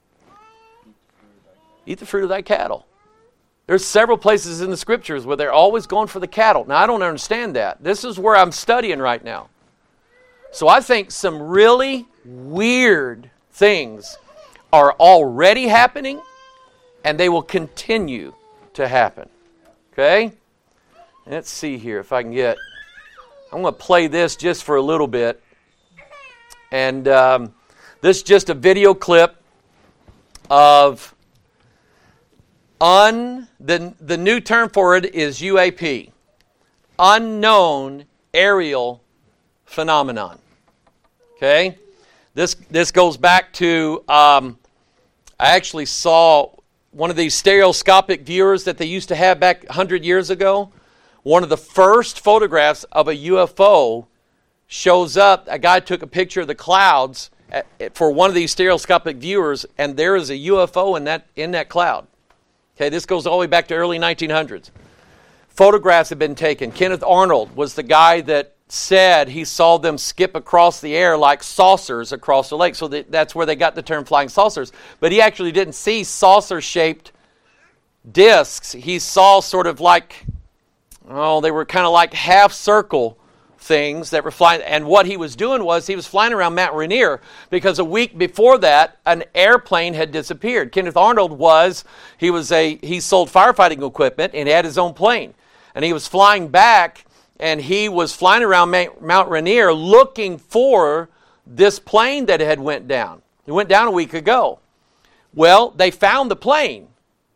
Eat the fruit of thy cattle. There's several places in the scriptures where they're always going for the cattle. Now, I don't understand that. This is where I'm studying right now. So I think some really weird things are already happening, and they will continue to happen. Okay? Let's see here if I can get... I'm going to play this just for a little bit. And um, this is just a video clip of... Un, the, the new term for it is U A P. Unknown Aerial Phenomenon. Okay? This this goes back to, um, I actually saw one of these stereoscopic viewers that they used to have back one hundred years ago. One of the first photographs of a U F O shows up. A guy took a picture of the clouds at, for one of these stereoscopic viewers, and there is a U F O in that in that cloud. Okay, this goes all the way back to early nineteen hundreds. Photographs have been taken. Kenneth Arnold was the guy that said he saw them skip across the air like saucers across the lake. So that, that's where they got the term flying saucers. But he actually didn't see saucer-shaped discs. He saw sort of like, oh, they were kind of like half-circle things that were flying. And what he was doing was he was flying around Mount Rainier because a week before that, an airplane had disappeared. Kenneth Arnold was, he was a, he sold firefighting equipment and he had his own plane. And he was flying back and he was flying around Mount Rainier looking for this plane that had went down. It went down a week ago. Well, they found the plane.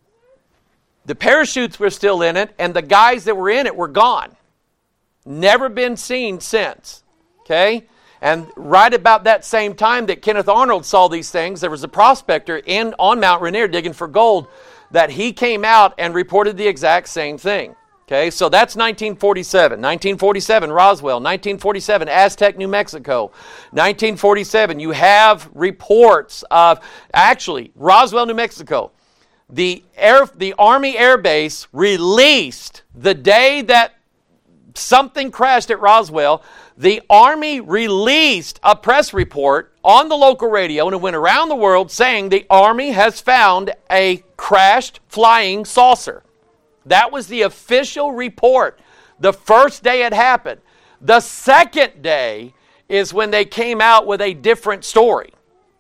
The parachutes were still in it and the guys that were in it were gone. Never been seen since. Okay? And right about that same time that Kenneth Arnold saw these things, there was a prospector in on Mount Rainier digging for gold that he came out and reported the exact same thing. Okay, so that's nineteen forty-seven. nineteen forty-seven, Roswell. nineteen forty-seven, Aztec, New Mexico. nineteen forty-seven, you have reports of, actually, Roswell, New Mexico. The air, the Army Air Base released the day that something crashed at Roswell. The Army released a press report on the local radio, and it went around the world saying the Army has found a crashed flying saucer. That was the official report the first day it happened. The second day is when they came out with a different story.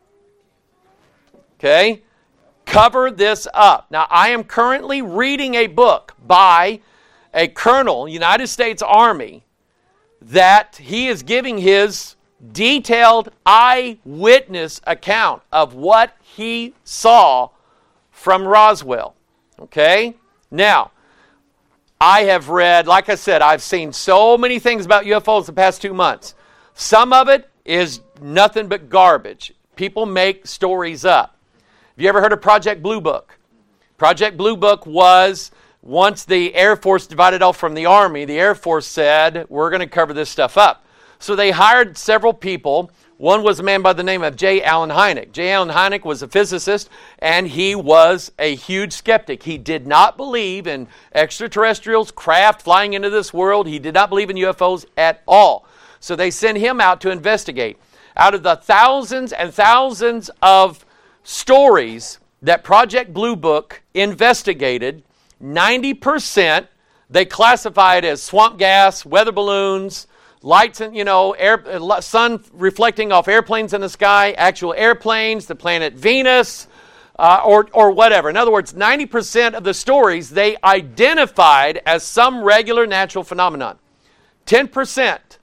Okay? Cover this up. Now, I am currently reading a book by a colonel, United States Army, that he is giving his detailed eyewitness account of what he saw from Roswell. Okay? Now, I have read, like I said, I've seen so many things about U F Os the past two months. Some of it is nothing but garbage. People make stories up. Have you ever heard of Project Blue Book? Project Blue Book was, once the Air Force divided off from the Army, the Air Force said, we're going to cover this stuff up. So they hired several people. One was a man by the name of J. Allen Hynek. J. Allen Hynek was a physicist, and he was a huge skeptic. He did not believe in extraterrestrials, craft flying into this world. He did not believe in U F Os at all. So they sent him out to investigate. Out of the thousands and thousands of stories that Project Blue Book investigated, ninety percent they classified as swamp gas, weather balloons, lights, and you know, air, sun reflecting off airplanes in the sky, actual airplanes, the planet Venus, uh, or or whatever. In other words, ninety percent of the stories they identified as some regular natural phenomenon. ten percent,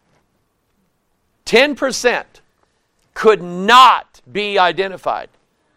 ten percent could not be identified.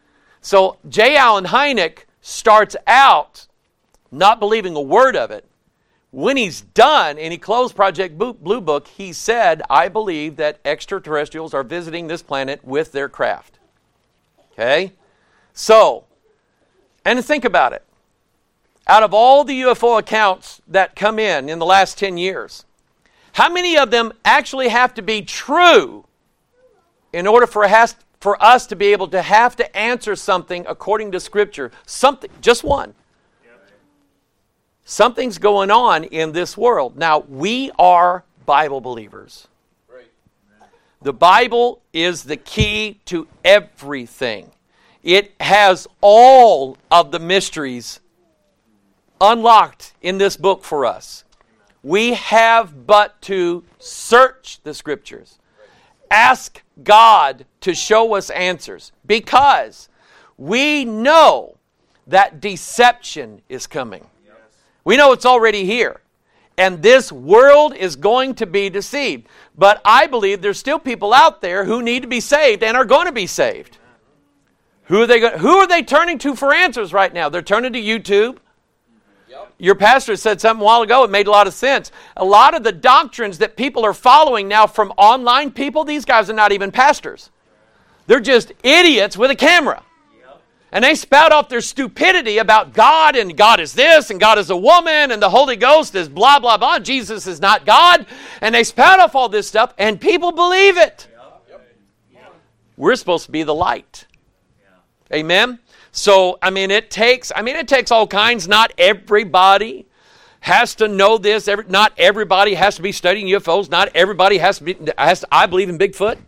So J. Allen Hynek starts out not believing a word of it. When he's done and he closed Project Blue Book, he said, I believe that extraterrestrials are visiting this planet with their craft. Okay? So, and think about it. Out of all the U F O accounts that come in in the last ten years, how many of them actually have to be true in order for us, for us to be able to have to answer something according to Scripture? Something, just one. Something's going on in this world. Now, we are Bible believers. The Bible is the key to everything. It has all of the mysteries unlocked in this book for us. We have but to search the Scriptures. Ask God to show us answers, because we know that deception is coming. We know it's already here. And this world is going to be deceived. But I believe there's still people out there who need to be saved and are going to be saved. Who are they go- who are they turning to for answers right now? They're turning to YouTube. Yep. Your pastor said something a while ago. It made a lot of sense. A lot of the doctrines that people are following now from online people, these guys are not even pastors. They're just idiots with a camera. And they spout off their stupidity about God, and God is this, and God is a woman, and the Holy Ghost is blah, blah, blah. Jesus is not God. And they spout off all this stuff, and people believe it. We're supposed to be the light. Amen? So, I mean, it takes, I mean, it takes all kinds. Not everybody has to know this. Every, not everybody has to be studying U F Os. Not everybody has to be, has to, I believe in Bigfoot.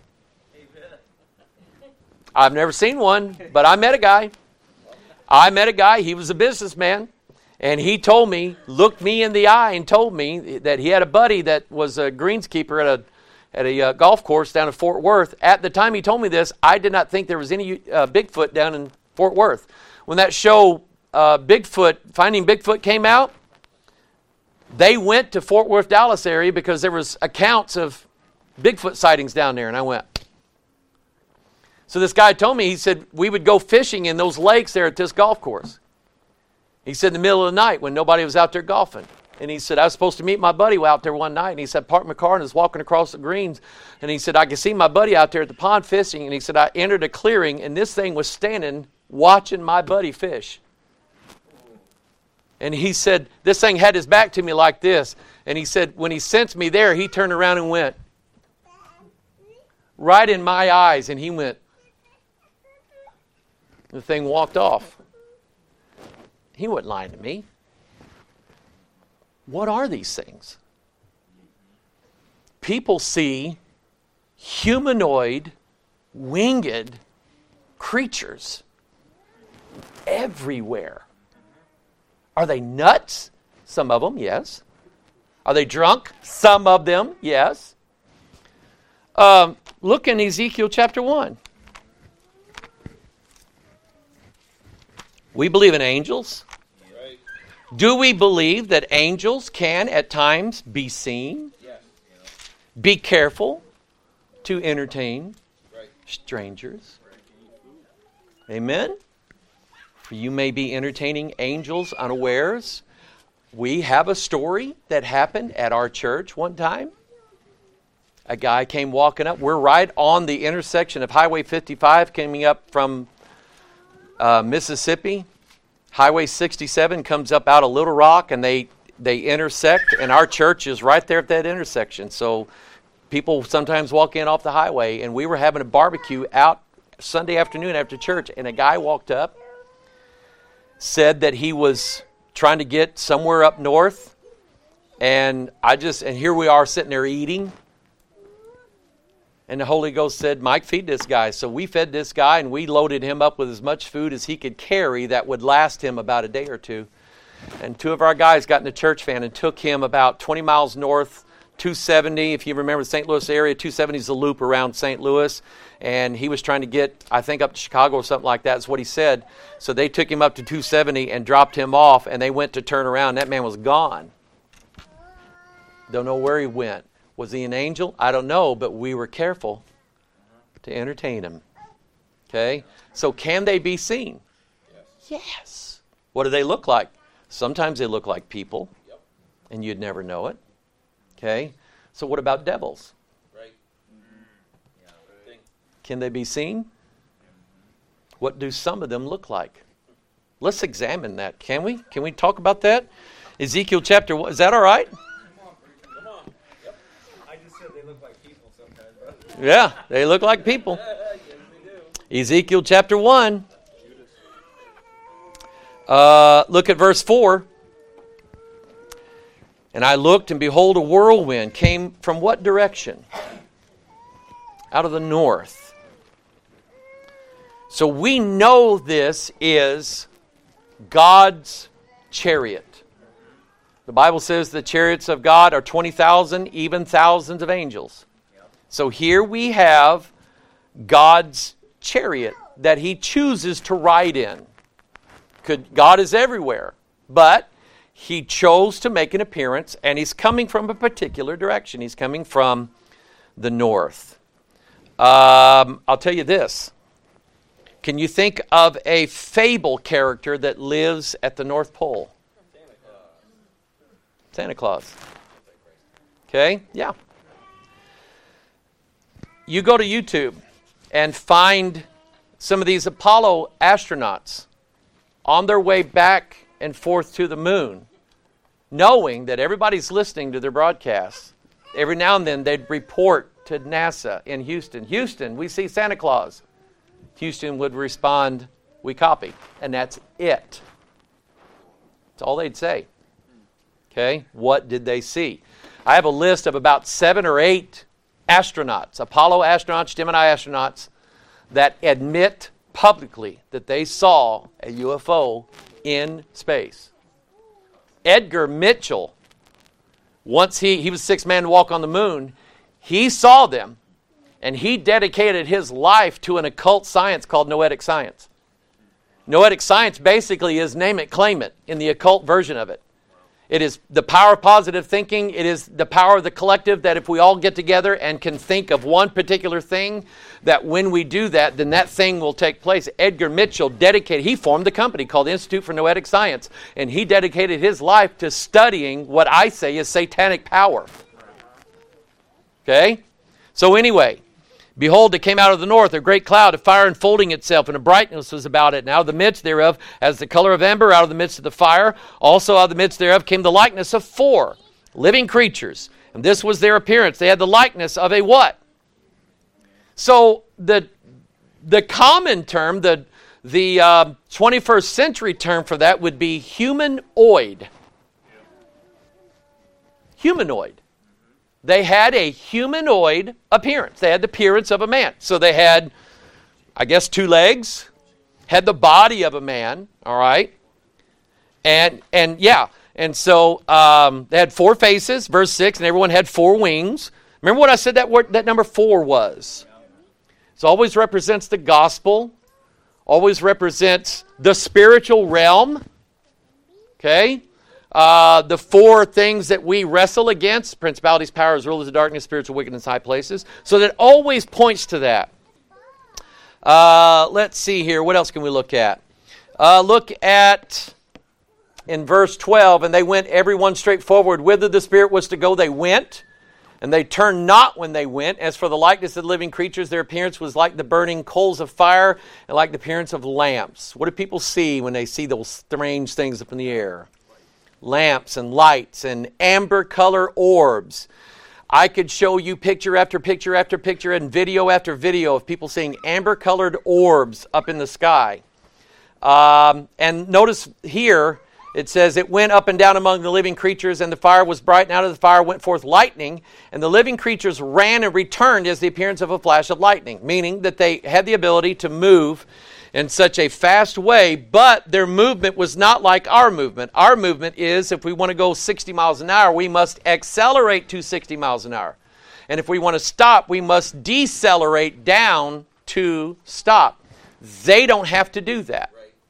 I've never seen one, but I met a guy. I met a guy, he was a businessman, and he told me, looked me in the eye and told me that he had a buddy that was a greenskeeper at a at a uh, golf course down in Fort Worth. At the time he told me this, I did not think there was any uh, Bigfoot down in Fort Worth. When that show, uh, Bigfoot, Finding Bigfoot came out, they went to Fort Worth, Dallas area because there was accounts of Bigfoot sightings down there, and I went. So this guy told me, he said, we would go fishing in those lakes there at this golf course. He said in the middle of the night when nobody was out there golfing. And he said, I was supposed to meet my buddy out there one night. And he said, parked my car and was walking across the greens. And he said, I could see my buddy out there at the pond fishing. And he said, I entered a clearing and this thing was standing watching my buddy fish. And he said, this thing had his back to me like this. And he said, when he sensed me there, he turned around and went right in my eyes. And he went, the thing walked off. He wasn't lying to me. What are these things? People see humanoid, winged creatures everywhere. Are they nuts? Some of them, yes. Are they drunk? Some of them, yes. Um, look in Ezekiel chapter one. We believe in angels. Right. Do we believe that angels can at times be seen? Yes. Be careful to entertain right. strangers. Right. Amen? For you may be entertaining angels unawares. We have a story that happened at our church one time. A guy came walking up. We're right on the intersection of Highway fifty-five coming up from Uh, Mississippi. Highway sixty-seven comes up out of Little Rock and they they intersect, and our church is right there at that intersection. So people sometimes walk in off the highway, and we were having a barbecue out Sunday afternoon after church, and a guy walked up, said that he was trying to get somewhere up north, and I just and here we are sitting there eating. And the Holy Ghost said, Mike, feed this guy. So we fed this guy, and we loaded him up with as much food as he could carry that would last him about a day or two. And two of our guys got in the church van and took him about twenty miles north, two seventy. If you remember the Saint Louis area, two seventy is the loop around Saint Louis. And he was trying to get, I think, up to Chicago or something like that. That's what he said. So they took him up to two seventy and dropped him off, and they went to turn around. That man was gone. Don't know where he went. Was he an angel? I don't know, but we were careful to entertain him. Okay? So can they be seen? Yes. Yes. What do they look like? Sometimes they look like people, yep. and you'd never know it. Okay? So what about devils? Right. Mm-hmm. Yeah, right. Can they be seen? What do some of them look like? Let's examine that, can we? Can we talk about that? Ezekiel chapter one. Is that all right? Come on, come on. Yep. I just said they look like people sometimes, brother. Yeah, they look like people. Yes, they do. Ezekiel chapter one. Uh, look at verse four. And I looked, and behold, a whirlwind came from what direction? Out of the north. So we know this is God's chariot. The Bible says the chariots of God are twenty thousand, even thousands of angels. So here we have God's chariot that he chooses to ride in. Could, God is everywhere, but he chose to make an appearance, and he's coming from a particular direction. He's coming from the north. Um, I'll tell you this. Can you think of a fable character that lives at the North Pole? Santa Claus. Okay, yeah. You go to YouTube and find some of these Apollo astronauts on their way back and forth to the moon, knowing that everybody's listening to their broadcasts. Every now and then they'd report to NASA in Houston, Houston, we see Santa Claus. Houston would respond, we copy. And that's it. That's all they'd say. Okay, what did they see? I have a list of about seven or eight astronauts, Apollo astronauts, Gemini astronauts, that admit publicly that they saw a U F O in space. Edgar Mitchell, once he, he was the sixth man to walk on the moon, he saw them, and he dedicated his life to an occult science called noetic science. Noetic science basically is name it, claim it, in the occult version of it. It is the power of positive thinking. It is the power of the collective, that if we all get together and can think of one particular thing, that when we do that, then that thing will take place. Edgar Mitchell dedicated, he formed a company called the Institute for Noetic Science, and he dedicated his life to studying what I say is satanic power. Okay? So anyway, behold, it came out of the north, a great cloud of fire enfolding itself, and a brightness was about it. And out of the midst thereof, as the color of amber, out of the midst of the fire, also out of the midst thereof came the likeness of four living creatures. And this was their appearance. They had the likeness of a what? So the the common term, the, the uh, twenty-first century term for that would be humanoid. Humanoid. They had a humanoid appearance. They had the appearance of a man. So they had, I guess, two legs, had the body of a man, all right? And, and yeah, and so um, they had four faces, verse six, and everyone had four wings. Remember what I said that word, that number four was? It always represents the gospel, always represents the spiritual realm, okay? Uh, the four things that we wrestle against, principalities, powers, rulers of darkness, spiritual wickedness, high places. So that always points to that. Uh, let's see here. What else can we look at? Uh, look at, in verse twelve, and they went every one straight forward. Whither the Spirit was to go, they went. And they turned not when they went. As for the likeness of the living creatures, their appearance was like the burning coals of fire and like the appearance of lamps. What do people see when they see those strange things up in the air? Lamps and lights and amber color orbs. I could show you picture after picture after picture and video after video of people seeing amber colored orbs up in the sky. Um, and notice here, it says, it went up and down among the living creatures, and the fire was bright, and out of the fire went forth lightning, and the living creatures ran and returned as the appearance of a flash of lightning, meaning that they had the ability to move in such a fast way, but their movement was not like our movement. Our movement is, if we want to go sixty miles an hour, we must accelerate to sixty miles an hour. And if we want to stop, we must decelerate down to stop. They don't have to do that.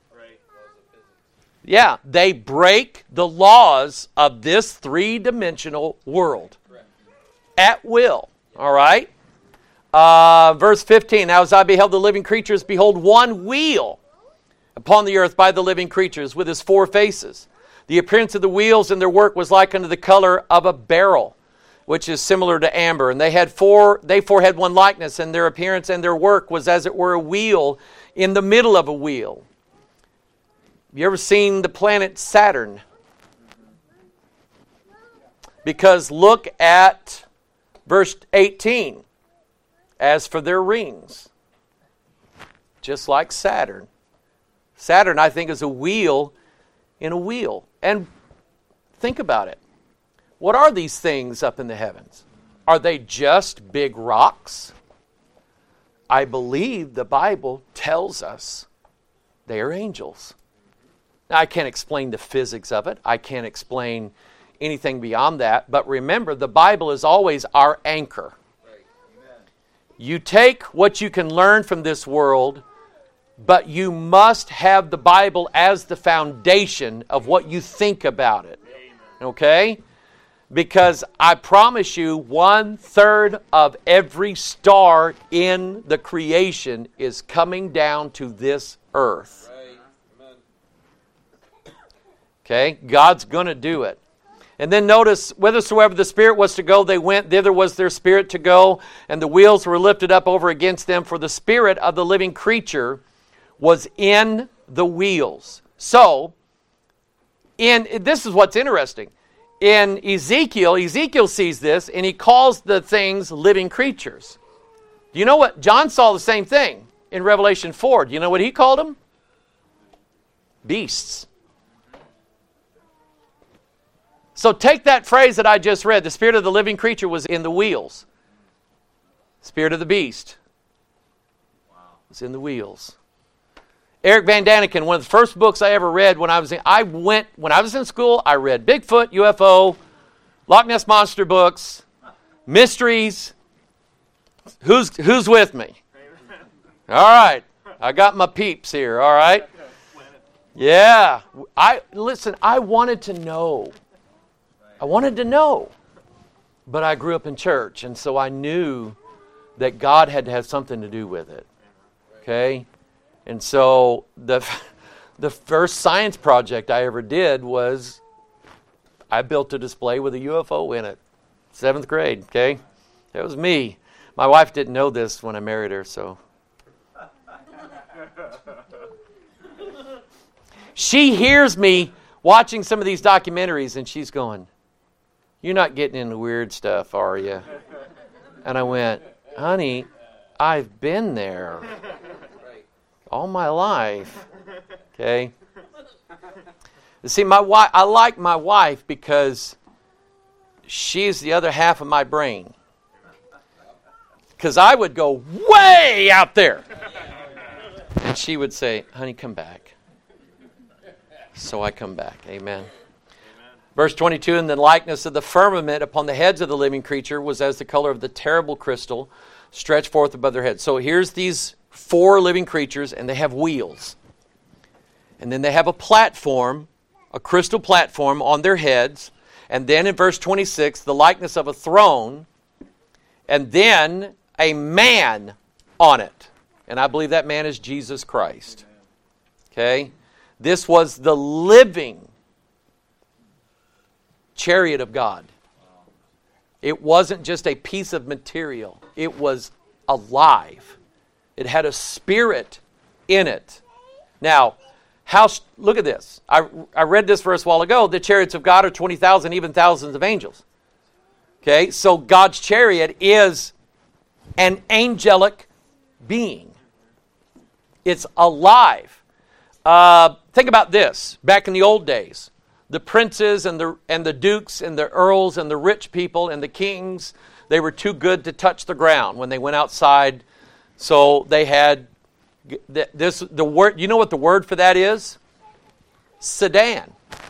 Yeah, they break the laws of this three-dimensional world at will, all right? Uh, verse fifteen, now as I beheld the living creatures, behold, one wheel upon the earth by the living creatures with his four faces. The appearance of the wheels and their work was like unto the color of a beryl, which is similar to amber. And they had four, they four had one likeness, and their appearance and their work was as it were a wheel in the middle of a wheel. Have you ever seen the planet Saturn? Because look at verse eighteen. As for their rings, just like Saturn. Saturn, I think, is a wheel in a wheel. And think about it. What are these things up in the heavens? Are they just big rocks? I believe the Bible tells us they are angels. Now, I can't explain the physics of it. I can't explain anything beyond that. But remember, the Bible is always our anchor. You take what you can learn from this world, but you must have the Bible as the foundation of what you think about it. Okay? Because I promise you, one third of every star in the creation is coming down to this earth. Okay? God's going to do it. And then notice, whithersoever the Spirit was to go, they went, thither was their spirit to go, and the wheels were lifted up over against them, for the spirit of the living creature was in the wheels. So, in this is what's interesting. In Ezekiel, Ezekiel sees this, and he calls the things living creatures. Do you know what? John saw the same thing in Revelation four. Do you know what he called them? Beasts. So take that phrase that I just read. The spirit of the living creature was in the wheels. Spirit of the beast was in the wheels. Eric Van Daniken, one of the first books I ever read when I was in, I went when I was in school, I read Bigfoot, U F O, Loch Ness Monster books, mysteries. Who's who's with me? All right. I got my peeps here, all right? Yeah. I listen, I wanted to know. I wanted to know, but I grew up in church, and so I knew that God had to have something to do with it, okay? And so the, the first science project I ever did was I built a display with a U F O in it, seventh grade, okay? That was me. My wife didn't know this when I married her, so. She hears me watching some of these documentaries, and she's going, "You're not getting into weird stuff, are you?" And I went, "Honey, I've been there all my life." Okay? You see, my wife, I like my wife because she's the other half of my brain. Because I would go way out there. And she would say, "Honey, come back." So I come back. Amen. Verse twenty-two, and the likeness of the firmament upon the heads of the living creature was as the color of the terrible crystal stretched forth above their heads. So here's these four living creatures, and they have wheels. And then they have a platform, a crystal platform on their heads. And then in verse twenty-six, the likeness of a throne, and then a man on it. And I believe that man is Jesus Christ. Okay? This was the living chariot of God. It wasn't just a piece of material. It was alive. It had a spirit in it. Now, how? Look at this. I, I read this verse a while ago. The chariots of God are twenty thousand, even thousands of angels. Okay, so God's chariot is an angelic being. It's alive. Uh, think about this. Back in the old days, the princes and the and the dukes and the earls and the rich people and the kings, they were too good to touch the ground when they went outside. So they had this. The word. You know what the word for that is? Sedan.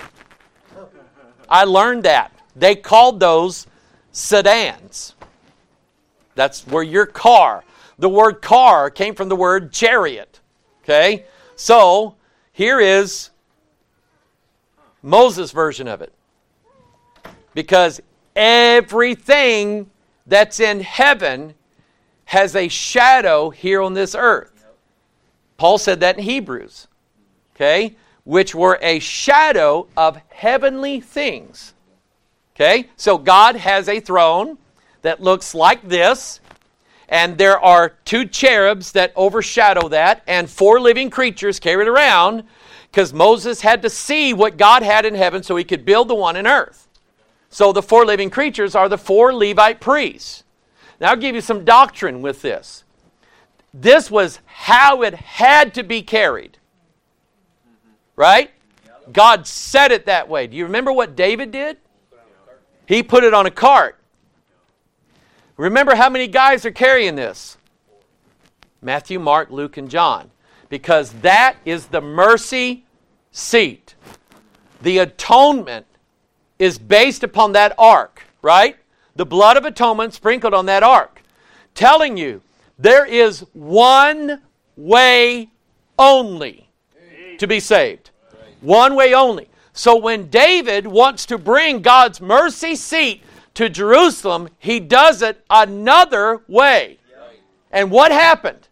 I learned that. They called those sedans. That's where your car. The word car came from the word chariot. Okay? So, here is Moses' version of it. Because everything that's in heaven has a shadow here on this earth. Paul said that in Hebrews. Okay? Which were a shadow of heavenly things. Okay? So God has a throne that looks like this. And there are two cherubs that overshadow that, and four living creatures carried around, because Moses had to see what God had in heaven so he could build the one in earth. So the four living creatures are the four Levite priests. Now I'll give you some doctrine with this. This was how it had to be carried. Right? God said it that way. Do you remember what David did? He put it on a cart. Remember how many guys are carrying this? Matthew, Mark, Luke, and John. Because that is the mercy seat. The atonement is based upon that ark, right? The blood of atonement sprinkled on that ark. Telling you, there is one way only to be saved. One way only. So when David wants to bring God's mercy seat to Jerusalem, he does it another way. And what happened?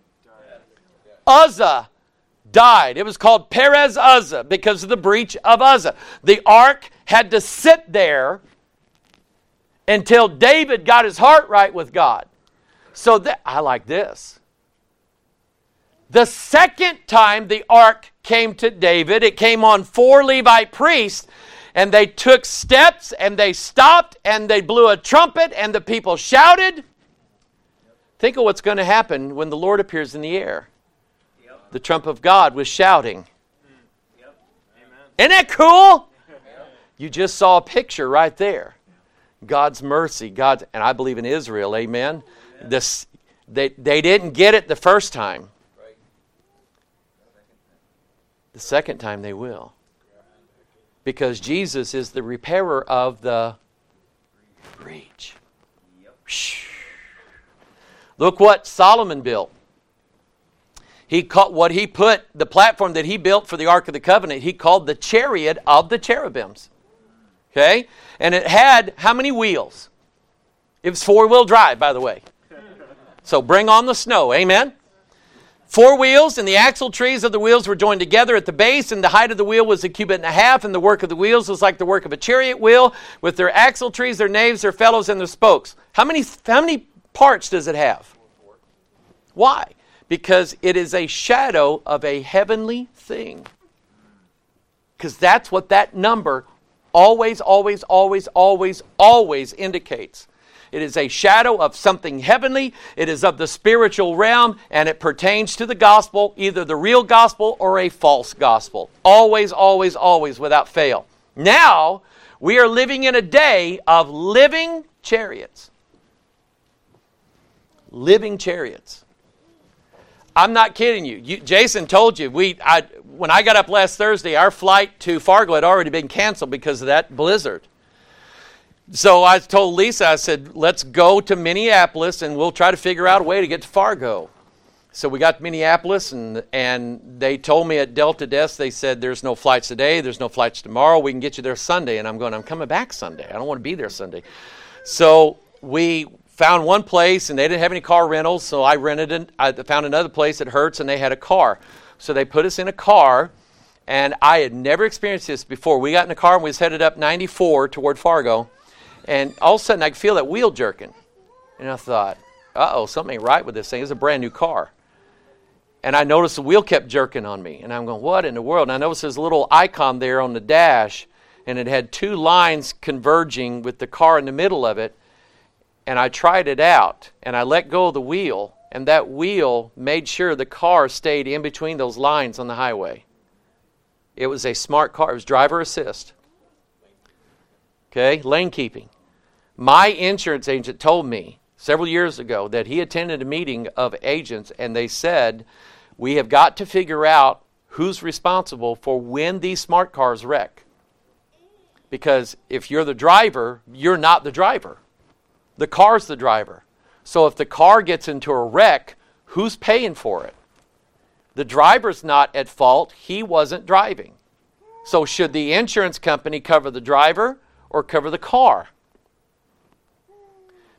Uzzah died. It was called Perez Uzzah because of the breach of Uzzah. The ark had to sit there until David got his heart right with God. So that, I like this. The second time the ark came to David, it came on four Levite priests, and they took steps, and they stopped, and they blew a trumpet, and the people shouted. Think of what's going to happen when the Lord appears in the air. Yep. The trump of God was shouting. Yep. Isn't that cool? Yep. You just saw a picture right there. God's mercy, God's, and I believe in Israel, amen? Amen. This, they, they didn't get it the first time. Right. The second time they will. Because Jesus is the repairer of the breach. Yep. Look what Solomon built. He called what he put, the platform that he built for the Ark of the Covenant, he called the chariot of the cherubims. Okay? And it had how many wheels? It was four-wheel drive, by the way. So bring on the snow. Amen? Four wheels, and the axle trees of the wheels were joined together at the base, and the height of the wheel was a cubit and a half, and the work of the wheels was like the work of a chariot wheel, with their axle trees, their naves, their felloes, and their spokes. How many, how many parts does it have? Why? Because it is a shadow of a heavenly thing. Because that's what that number always, always, always, always, always indicates. It is a shadow of something heavenly. It is of the spiritual realm, and it pertains to the gospel, either the real gospel or a false gospel. Always, always, always, without fail. Now, we are living in a day of living chariots. Living chariots. I'm not kidding you. you Jason told you, we. I, when I got up last Thursday, our flight to Fargo had already been canceled because of that blizzard. So I told Lisa, I said, let's go to Minneapolis and we'll try to figure out a way to get to Fargo. So we got to Minneapolis, and and they told me at Delta Desk, they said, there's no flights today, there's no flights tomorrow, we can get you there Sunday. And I'm going, I'm coming back Sunday. I don't want to be there Sunday. So we found one place, and they didn't have any car rentals, so I rented it. I found another place at Hertz, and they had a car. So they put us in a car, and I had never experienced this before. We got in the car, and we was headed up ninety-four toward Fargo. And all of a sudden, I could feel that wheel jerking. And I thought, uh-oh, something ain't right with this thing. It's a brand new car. And I noticed the wheel kept jerking on me. And I'm going, what in the world? And I noticed there's a little icon there on the dash, and it had two lines converging with the car in the middle of it. And I tried it out, and I let go of the wheel, and that wheel made sure the car stayed in between those lines on the highway. It was a smart car. It was driver assist. Okay, lane keeping. My insurance agent told me several years ago that he attended a meeting of agents, and they said, we have got to figure out who's responsible for when these smart cars wreck. Because if you're the driver, you're not the driver. The car's the driver. So if the car gets into a wreck, who's paying for it? The driver's not at fault. He wasn't driving. So should the insurance company cover the driver or cover the car?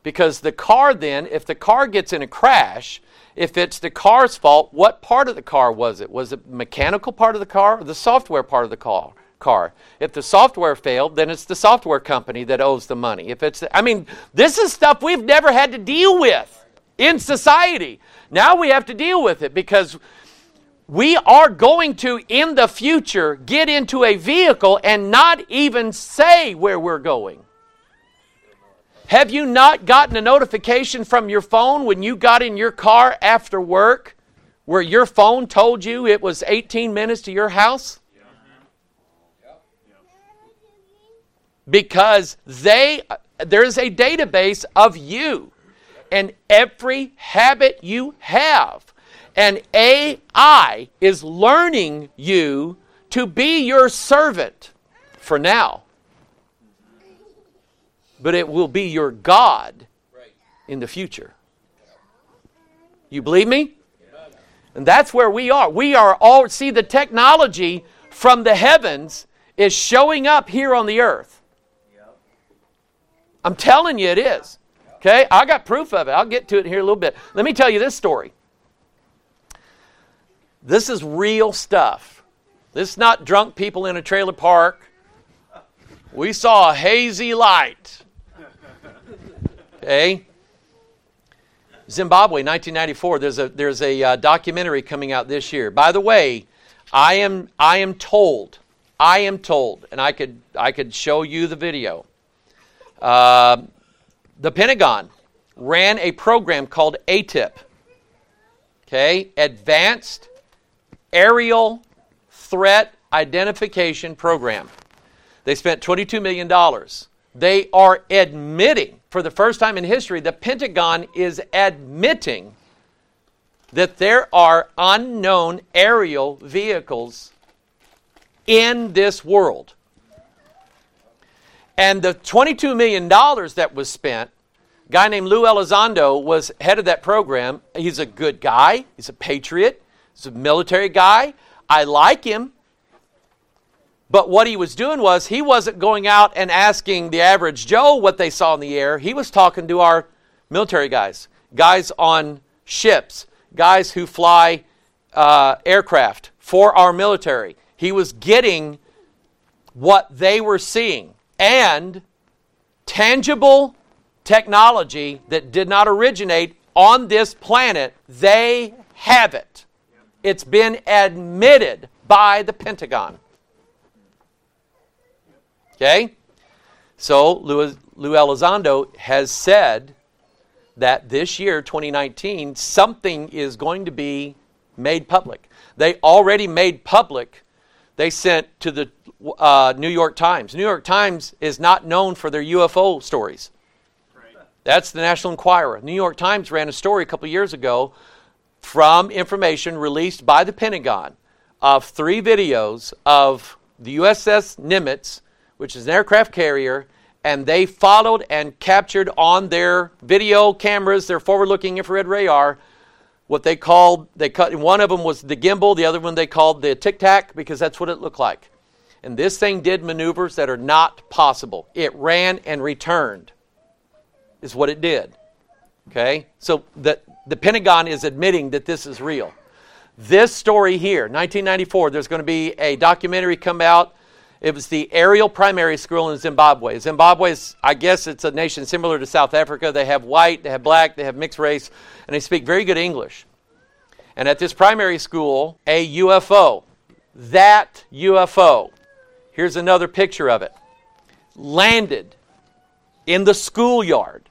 Because the car then, if the car gets in a crash, if it's the car's fault, what part of the car was it? Was it the mechanical part of the car or the software part of the car? car? If the software failed, then it's the software company that owes the money. If it's, I mean, this is stuff we've never had to deal with in society. Now we have to deal with it because we are going to, in the future, get into a vehicle and not even say where we're going. Have you not gotten a notification from your phone when you got in your car after work where your phone told you it was eighteen minutes to your house? Because they, there's a database of you and every habit you have. And A I is learning you to be your servant for now. But it will be your God in the future. You believe me? And that's where we are. We are all, see, the technology from the heavens is showing up here on the earth. I'm telling you it is. Okay? I got proof of it. I'll get to it here in a little bit. Let me tell you this story. This is real stuff. This is not drunk people in a trailer park. We saw a hazy light. Okay? Zimbabwe, nineteen ninety-four. There's a there's a uh, documentary coming out this year. By the way, I am I am told, I am told, and I could I could show you the video. Uh, the Pentagon ran a program called A T I P. Okay, Advanced Aerial Threat Identification Program. They spent twenty-two million dollars. They are admitting, for the first time in history, the Pentagon is admitting that there are unknown aerial vehicles in this world. And the twenty-two million dollars that was spent, a guy named Lou Elizondo was head of that program. He's a good guy. He's a patriot. He's a military guy. I like him. But what he was doing was he wasn't going out and asking the average Joe what they saw in the air. He was talking to our military guys, guys on ships, guys who fly uh, aircraft for our military. He was getting what they were seeing. And tangible technology that did not originate on this planet, they have it. It's been admitted by the Pentagon. Okay? So Lou, Lou Elizondo has said that this year, twenty nineteen, something is going to be made public. They already made public. They sent to the uh, New York Times. New York Times is not known for their U F O stories. Right. That's the National Enquirer. New York Times ran a story a couple years ago from information released by the Pentagon of three videos of the U S S Nimitz, which is an aircraft carrier, and they followed and captured on their video cameras, their forward-looking infrared radar, what they called, they cut, one of them was the gimbal, the other one they called the tic-tac, because that's what it looked like. And this thing did maneuvers that are not possible. It ran and returned, is what it did. Okay? So the, the Pentagon is admitting that this is real. This story here, nineteen ninety-four, there's going to be a documentary come out. It was the Aerial Primary School in Zimbabwe. Zimbabwe is, I guess it's a nation similar to South Africa. They have white, they have black, they have mixed race, and they speak very good English. And at this primary school, a U F O, that U F O, here's another picture of it, landed in the schoolyard.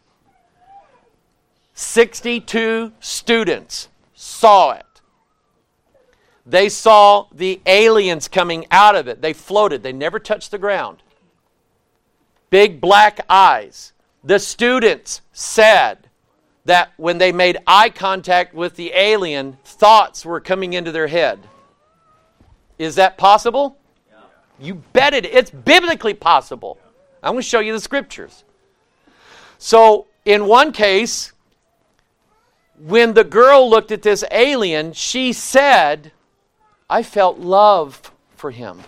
sixty-two students saw it. They saw the aliens coming out of it. They floated. They never touched the ground. Big black eyes. The students said that when they made eye contact with the alien, thoughts were coming into their head. Is that possible? Yeah. You bet it. It's biblically possible. I'm going to show you the scriptures. So, in one case, when the girl looked at this alien, she said, I felt love for him.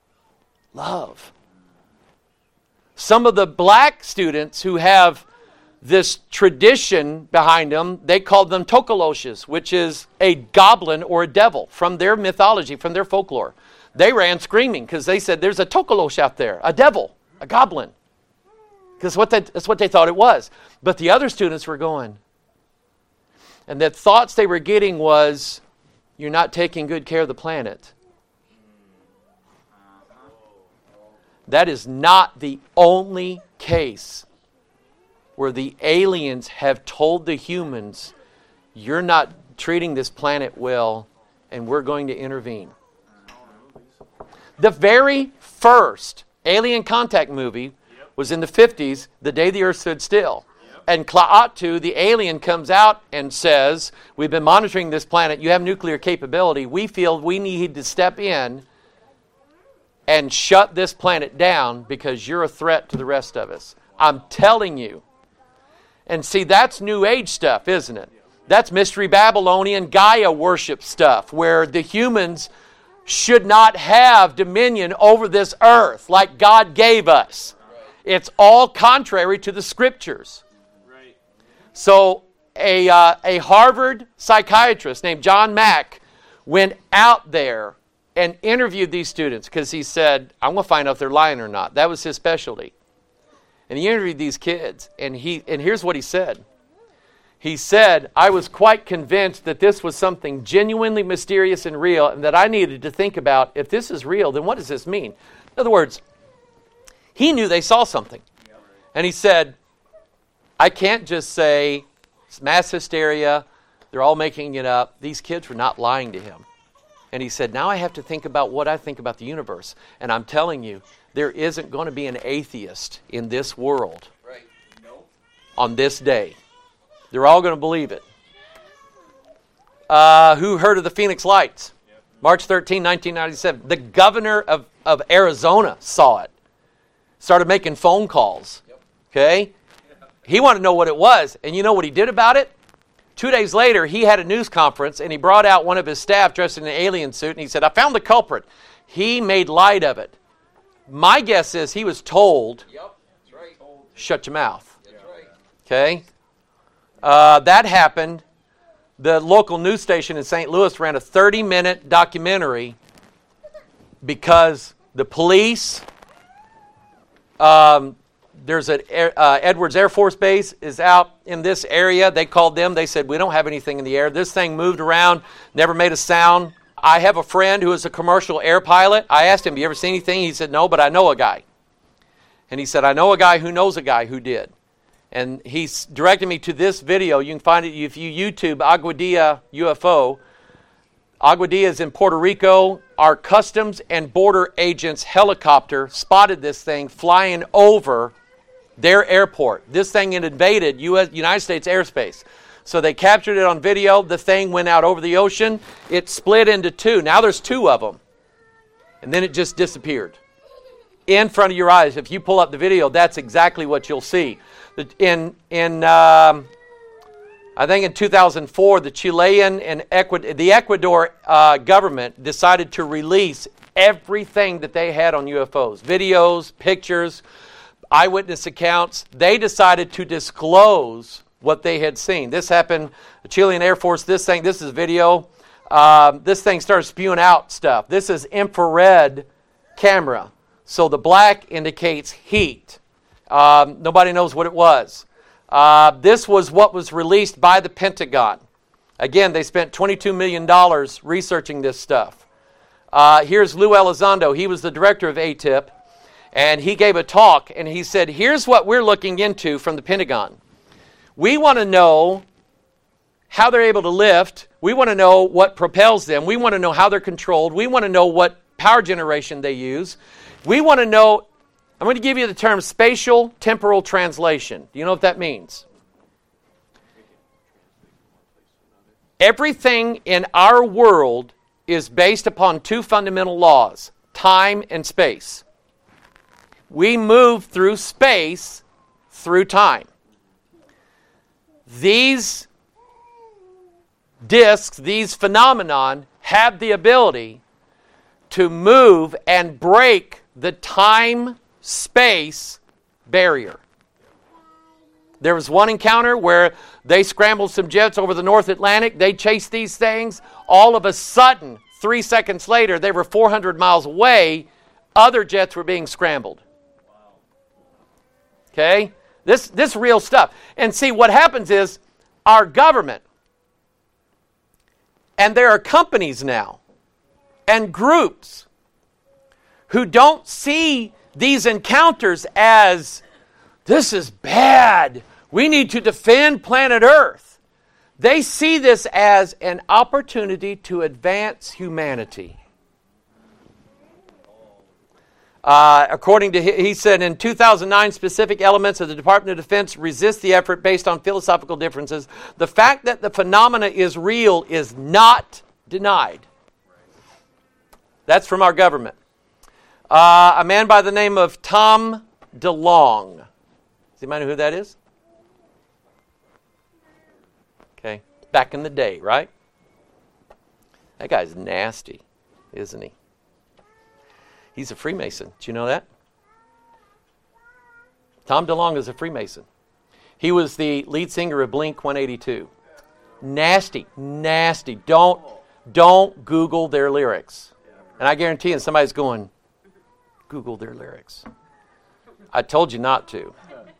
Love. Some of the black students who have this tradition behind them. They called them Tokoloshes, which is a goblin or a devil from their mythology, from their folklore. They ran screaming because they said, there's a Tokolosh out there, a devil, a goblin. Because what they, that's what they thought it was. But the other students were going. And the thoughts they were getting was, you're not taking good care of the planet. That is not the only case where the aliens have told the humans, you're not treating this planet well, and we're going to intervene. The very first alien contact movie was in the fifties, The Day the Earth Stood Still. And Klaatu, the alien, comes out and says, we've been monitoring this planet, you have nuclear capability, we feel we need to step in and shut this planet down because you're a threat to the rest of us. I'm telling you. And see, that's New Age stuff, isn't it? That's Mystery Babylonian Gaia worship stuff, where the humans should not have dominion over this earth like God gave us. It's all contrary to the Scriptures. So a, uh, a Harvard psychiatrist named John Mack went out there and interviewed these students because he said, I'm going to find out if they're lying or not. That was his specialty. And he interviewed these kids, and he and here's what he said. He said, I was quite convinced that this was something genuinely mysterious and real, and that I needed to think about, if this is real, then what does this mean? In other words, he knew they saw something. And he said, I can't just say it's mass hysteria, they're all making it up. These kids were not lying to him. And he said, now I have to think about what I think about the universe. And I'm telling you, there isn't going to be an atheist in this world right. nope. on this day. They're all going to believe it. Uh, who heard of the Phoenix Lights? Yep. March thirteenth, nineteen ninety-seven. The governor of, of Arizona saw it. Started making phone calls. Yep. Okay? He wanted to know what it was. And you know what he did about it? Two days later, he had a news conference, and he brought out one of his staff dressed in an alien suit, and he said, I found the culprit. He made light of it. My guess is he was told, yep, that's right. shut your mouth. That's right. Okay? Uh, that happened. The local news station in Saint Louis ran a thirty-minute documentary because the police, um, there's an uh, Edwards Air Force Base is out in this area. They called them. They said, we don't have anything in the air. This thing moved around, never made a sound. I have a friend who is a commercial air pilot. I asked him, have you ever seen anything? He said, no, but I know a guy. And he said, I know a guy who knows a guy who did. And he directed me to this video. You can find it if you YouTube Aguadilla U F O. Aguadilla is in Puerto Rico. Our Customs and Border Agents helicopter spotted this thing flying over their airport. This thing had invaded U S United States airspace. So they captured it on video. The thing went out over the ocean. It split into two. Now there's two of them. And then it just disappeared. In front of your eyes. If you pull up the video, that's exactly what you'll see. In, in um, I think in two thousand four, the Chilean and Ecuador, the Ecuador uh, government decided to release everything that they had on U F Os. Videos, pictures, eyewitness accounts. They decided to disclose what they had seen. This happened, the Chilean Air Force, this thing, this is video. Um, this thing started spewing out stuff. This is infrared camera. So the black indicates heat. Um, nobody knows what it was. Uh, this was what was released by the Pentagon. Again, they spent twenty-two million dollars researching this stuff. Uh, here's Lou Elizondo. He was the director of A T I P. And he gave a talk, and he said, here's what we're looking into from the Pentagon. We want to know how they're able to lift. We want to know what propels them. We want to know how they're controlled. We want to know what power generation they use. We want to know, I'm going to give you the term spatial temporal translation. Do you know what that means? Everything in our world is based upon two fundamental laws, time and space. We move through space through time. These disks, these phenomenon, have the ability to move and break the time-space barrier. There was one encounter where they scrambled some jets over the North Atlantic. They chased these things. All of a sudden, three seconds later, they were four hundred miles away. Other jets were being scrambled. Okay? This, this real stuff. And see, what happens is our government, and there are companies now and groups who don't see these encounters as, this is bad, we need to defend planet Earth. They see this as an opportunity to advance humanity. Uh, according to, he said in two thousand nine, specific elements of the Department of Defense resist the effort based on philosophical differences. The fact that the phenomena is real is not denied. That's from our government. Uh, a man by the name of Tom DeLonge. Does anybody know who that is? Okay. Back in the day, right? That guy's nasty, isn't he? He's a Freemason. Do you know that? Tom DeLonge is a Freemason. He was the lead singer of Blink one eighty-two. Nasty, nasty. Don't, don't Google their lyrics. And I guarantee you somebody's going, Google their lyrics. I told you not to.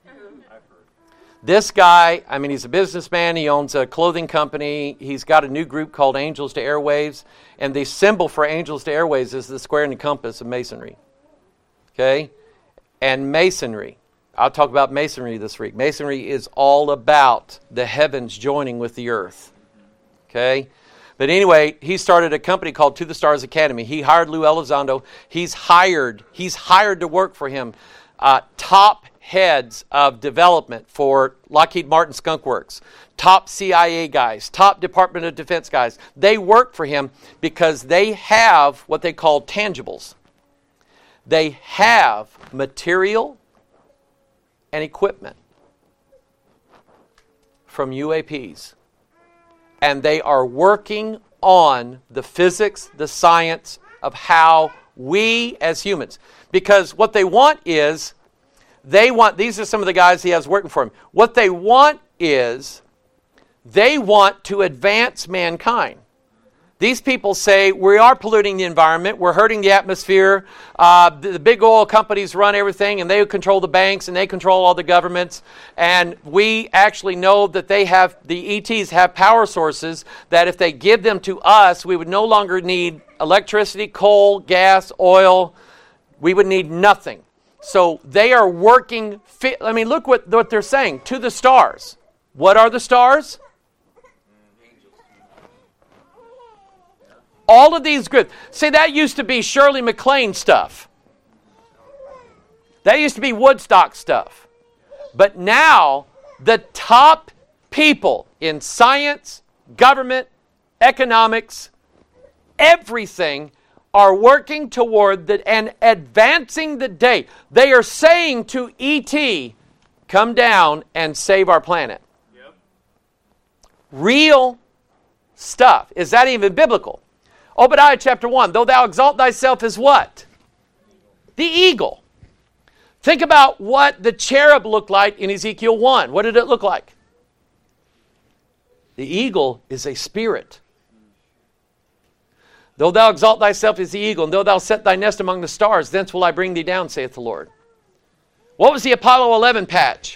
This guy, I mean, he's a businessman. He owns a clothing company. He's got a new group called Angels to Airwaves. And the symbol for Angels to Airwaves is the square and the compass of masonry. Okay? And masonry. I'll talk about masonry this week. Masonry is all about the heavens joining with the earth. Okay? But anyway, he started a company called To the Stars Academy. He hired Lou Elizondo. He's hired, he's hired to work for him uh, top heads of development for Lockheed Martin Skunk Works, top C I A guys, top Department of Defense guys. They work for him because they have what they call tangibles. They have material and equipment from U A Ps. And they are working on the physics, the science of how we as humans, because what they want is, they want, these are some of the guys he has working for him. What they want is, they want to advance mankind. These people say, we are polluting the environment, we're hurting the atmosphere, uh, the, the big oil companies run everything, and they control the banks, and they control all the governments, and we actually know that they have, the E Ts have power sources, that if they give them to us, we would no longer need electricity, coal, gas, oil, we would need nothing. So they are working, fi- I mean, look what, what they're saying, to the stars. What are the stars? All of these groups. See, that used to be Shirley MacLaine stuff. That used to be Woodstock stuff. But now, the top people in science, government, economics, everything are working toward the, and advancing the day. They are saying to E T, come down and save our planet. Yep. Real stuff. Is that even biblical? Obadiah chapter one, though thou exalt thyself as what? The eagle. Think about what the cherub looked like in Ezekiel one. What did it look like? The eagle is a spirit. Though thou exalt thyself as the eagle, and though thou set thy nest among the stars, thence will I bring thee down, saith the Lord. What was the Apollo eleven patch?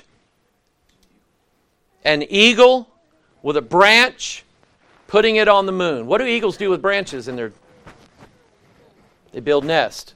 An eagle with a branch putting it on the moon. What do eagles do with branches in their... They build nest.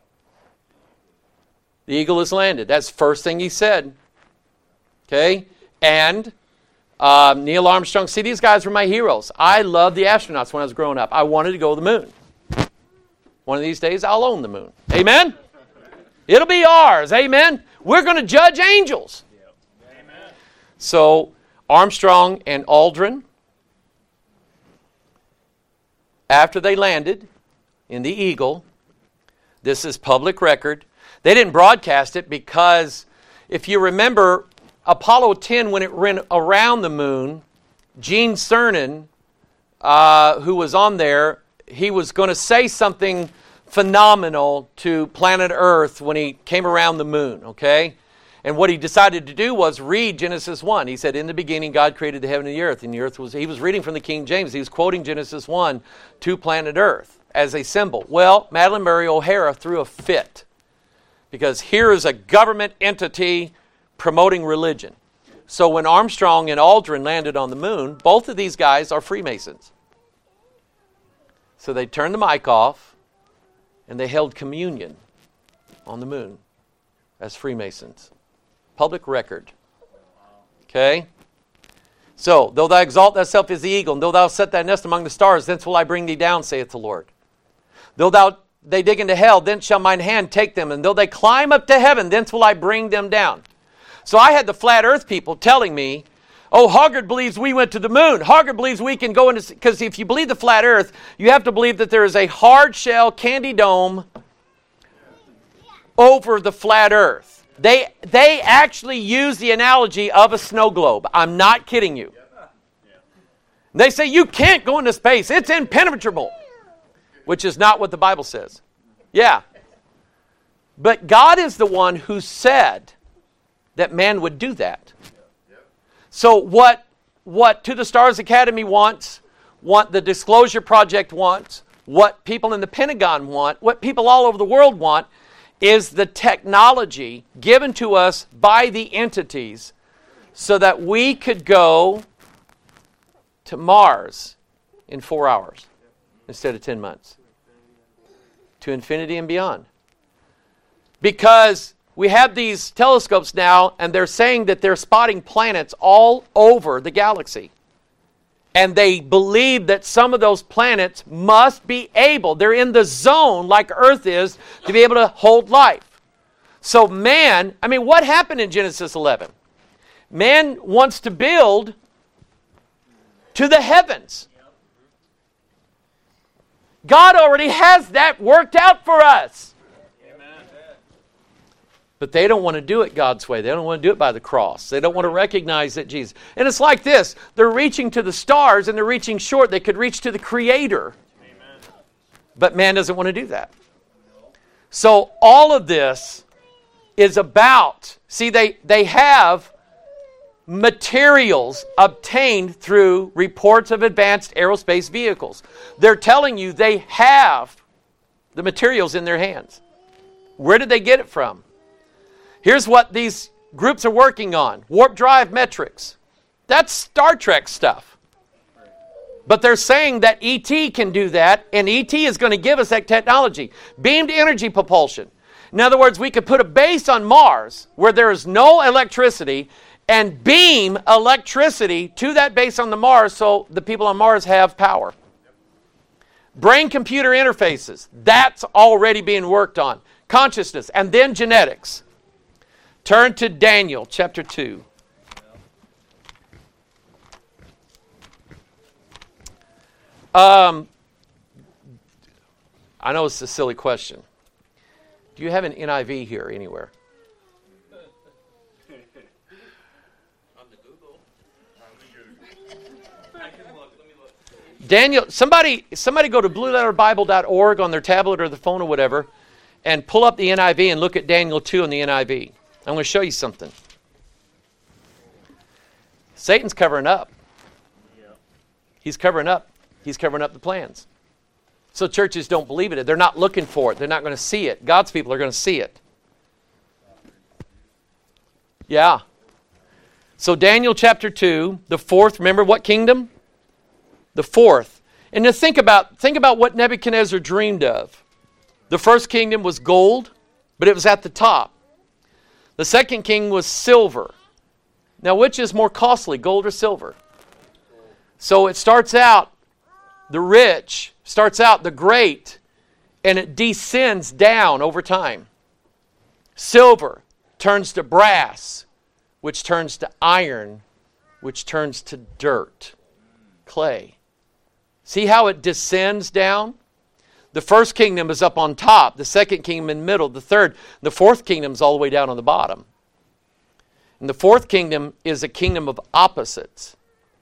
The eagle has landed. That's the first thing he said. Okay? And um, Neil Armstrong. See, these guys were my heroes. I loved the astronauts when I was growing up. I wanted to go to the moon. One of these days, I'll own the moon. Amen? It'll be ours. Amen? We're going to judge angels. Amen. So, Armstrong and Aldrin, after they landed in the Eagle, this is public record. They didn't broadcast it because, if you remember, Apollo ten, when it went around the moon, Gene Cernan, uh, who was on there, he was going to say something phenomenal to planet Earth when he came around the moon, okay? And what he decided to do was read Genesis one. He said, in the beginning, God created the heaven and the earth. And the earth was, he was reading from the King James. He was quoting Genesis one to planet Earth as a symbol. Well, Madalyn Murray O'Hara threw a fit because here is a government entity promoting religion. So when Armstrong and Aldrin landed on the moon, both of these guys are Freemasons. So they turned the mic off and they held communion on the moon as Freemasons. Public record. Okay? So, though thou exalt thyself as the eagle, and though thou set thy nest among the stars, thence will I bring thee down, saith the Lord. Though thou they dig into hell, thence shall mine hand take them, and though they climb up to heaven, thence will I bring them down. So I had the flat earth people telling me, oh, Hoggard believes we went to the moon. Hoggard believes we can go into... Because if you believe the flat earth, you have to believe that there is a hard shell candy dome over the flat earth. They they actually use the analogy of a snow globe. I'm not kidding you. They say you can't go into space. It's impenetrable. Which is not what the Bible says. Yeah. But God is the one who said that man would do that. So what what To the Stars Academy wants, what the Disclosure Project wants, what people in the Pentagon want, what people all over the world want, is the technology given to us by the entities so that we could go to Mars in four hours instead of ten months. To infinity and beyond. Because we have these telescopes now and they're saying that they're spotting planets all over the galaxy. And they believe that some of those planets must be able, they're in the zone like Earth is, to be able to hold life. So man, I mean, what happened in Genesis eleven? Man wants to build to the heavens. God already has that worked out for us. But they don't want to do it God's way. They don't want to do it by the cross. They don't want to recognize that Jesus... And it's like this. They're reaching to the stars and they're reaching short. They could reach to the Creator. Amen. But man doesn't want to do that. So all of this is about... See, they, they have materials obtained through reports of advanced aerospace vehicles. They're telling you they have the materials in their hands. Where did they get it from? Here's what these groups are working on. Warp drive metrics. That's Star Trek stuff. But they're saying that E T can do that, and E T is going to give us that technology. Beamed energy propulsion. In other words, we could put a base on Mars where there is no electricity and beam electricity to that base on the Mars so the people on Mars have power. Brain-computer interfaces. That's already being worked on. Consciousness, and then genetics. Turn to Daniel chapter two. Um, I know it's a silly question. Do you have an N I V here anywhere? On the Google. I can look. Let me look. Daniel, somebody, somebody go to blue letter bible dot org on their tablet or the phone or whatever, and pull up the N I V and look at Daniel two in the N I V. I'm going to show you something. Satan's covering up. He's covering up. He's covering up the plans. So churches don't believe it. They're not looking for it. They're not going to see it. God's people are going to see it. Yeah. So Daniel chapter two, the fourth, remember what kingdom? The fourth. And to think about, think about what Nebuchadnezzar dreamed of. The first kingdom was gold, but it was at the top. The second king was silver. Now, which is more costly, gold or silver? So it starts out, the rich, starts out the great, and it descends down over time. Silver turns to brass, which turns to iron, which turns to dirt, clay. See how it descends down? The first kingdom is up on top. The second kingdom in the middle. The third. The fourth kingdom is all the way down on the bottom. And the fourth kingdom is a kingdom of opposites.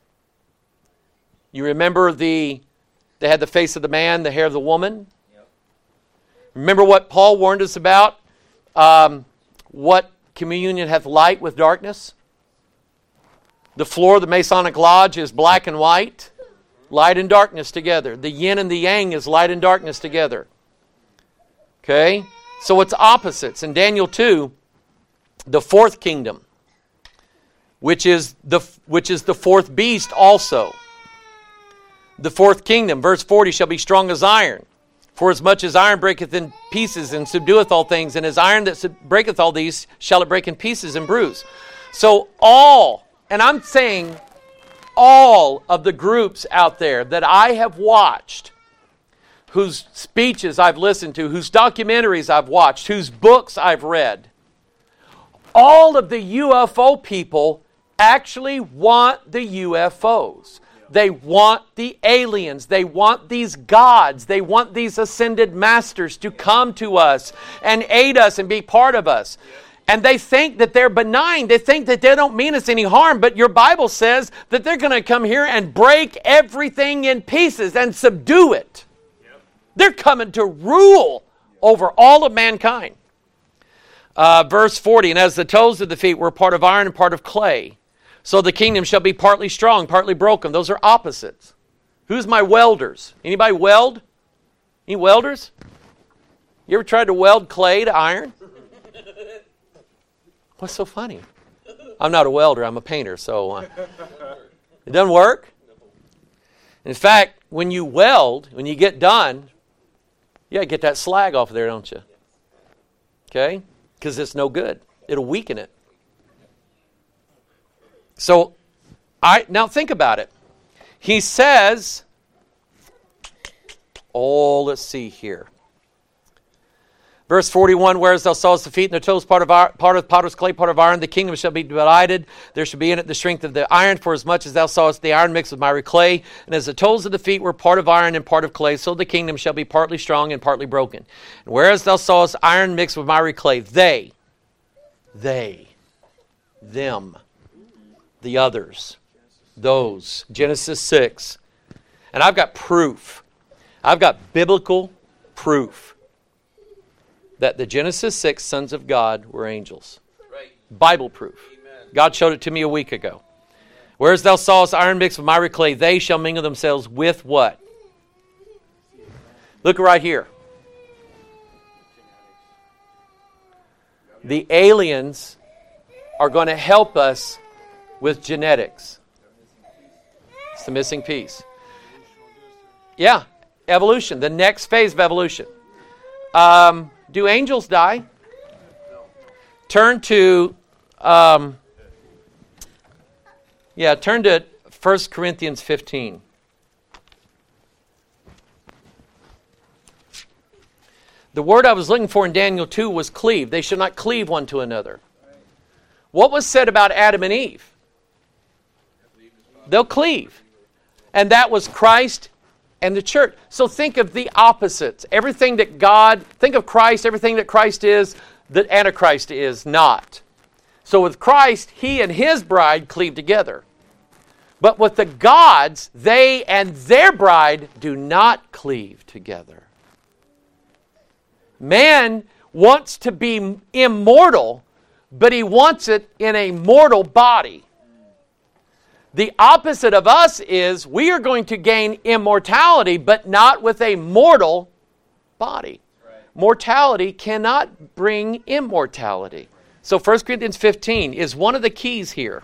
You remember the, they had the face of the man, the hair of the woman? Yep. Remember what Paul warned us about? Um, what communion hath light with darkness. The floor of the Masonic Lodge is black and white. Light and darkness together. The yin and the yang is light and darkness together. Okay? So it's opposites. In Daniel two, the fourth kingdom, which is the which is the fourth beast also. The fourth kingdom, verse forty, shall be strong as iron. For as much as iron breaketh in pieces and subdueth all things, and as iron that sub- breaketh all these, shall it break in pieces and bruise. So all, and I'm saying all of the groups out there that I have watched, whose speeches I've listened to, whose documentaries I've watched, whose books I've read, all of the U F O people actually want the U F Os. They want the aliens. They want these gods. They want these ascended masters to come to us and aid us and be part of us. And they think that they're benign. They think that they don't mean us any harm. But your Bible says that they're going to come here and break everything in pieces and subdue it. Yep. They're coming to rule over all of mankind. Uh, verse forty, and as the toes of the feet were part of iron and part of clay, so the kingdom shall be partly strong, partly broken. Those are opposites. Who's my welders? Anybody weld? Any welders? You ever tried to weld clay to iron? What's so funny? I'm not a welder, I'm a painter, so uh, it doesn't work. In fact, when you weld, when you get done, you gotta get that slag off of there, don't you? Okay? Because it's no good. It'll weaken it. So, I now think about it. He says, oh, let's see here. Verse forty-one, whereas thou sawest the feet and the toes, part of iron, part of potter's clay, part of iron, the kingdom shall be divided. There shall be in it the strength of the iron, for as much as thou sawest the iron mixed with miry clay. And as the toes of the feet were part of iron and part of clay, so the kingdom shall be partly strong and partly broken. And whereas thou sawest iron mixed with miry clay, they, they, them, the others, those, Genesis six. And I've got proof. I've got biblical proof that the Genesis six sons of God were angels. Right. Bible proof. Amen. God showed it to me a week ago. Whereas thou sawest iron mixed with miry clay, they shall mingle themselves with what? Look right here. The aliens are going to help us with genetics. It's the missing piece. Yeah, evolution, the next phase of evolution. Um... Do angels die? Turn to, um, yeah, turn to First Corinthians fifteen. The word I was looking for in Daniel two was cleave. They should not cleave one to another. What was said about Adam and Eve? They'll cleave. And that was Christ and the church. So think of the opposites. Everything that God, think of Christ, everything that Christ is, that Antichrist is not. So with Christ, he and his bride cleave together. But with the gods, they and their bride do not cleave together. Man wants to be immortal, but he wants it in a mortal body. The opposite of us is we are going to gain immortality, but not with a mortal body. Right. Mortality cannot bring immortality. So First Corinthians fifteen is one of the keys here.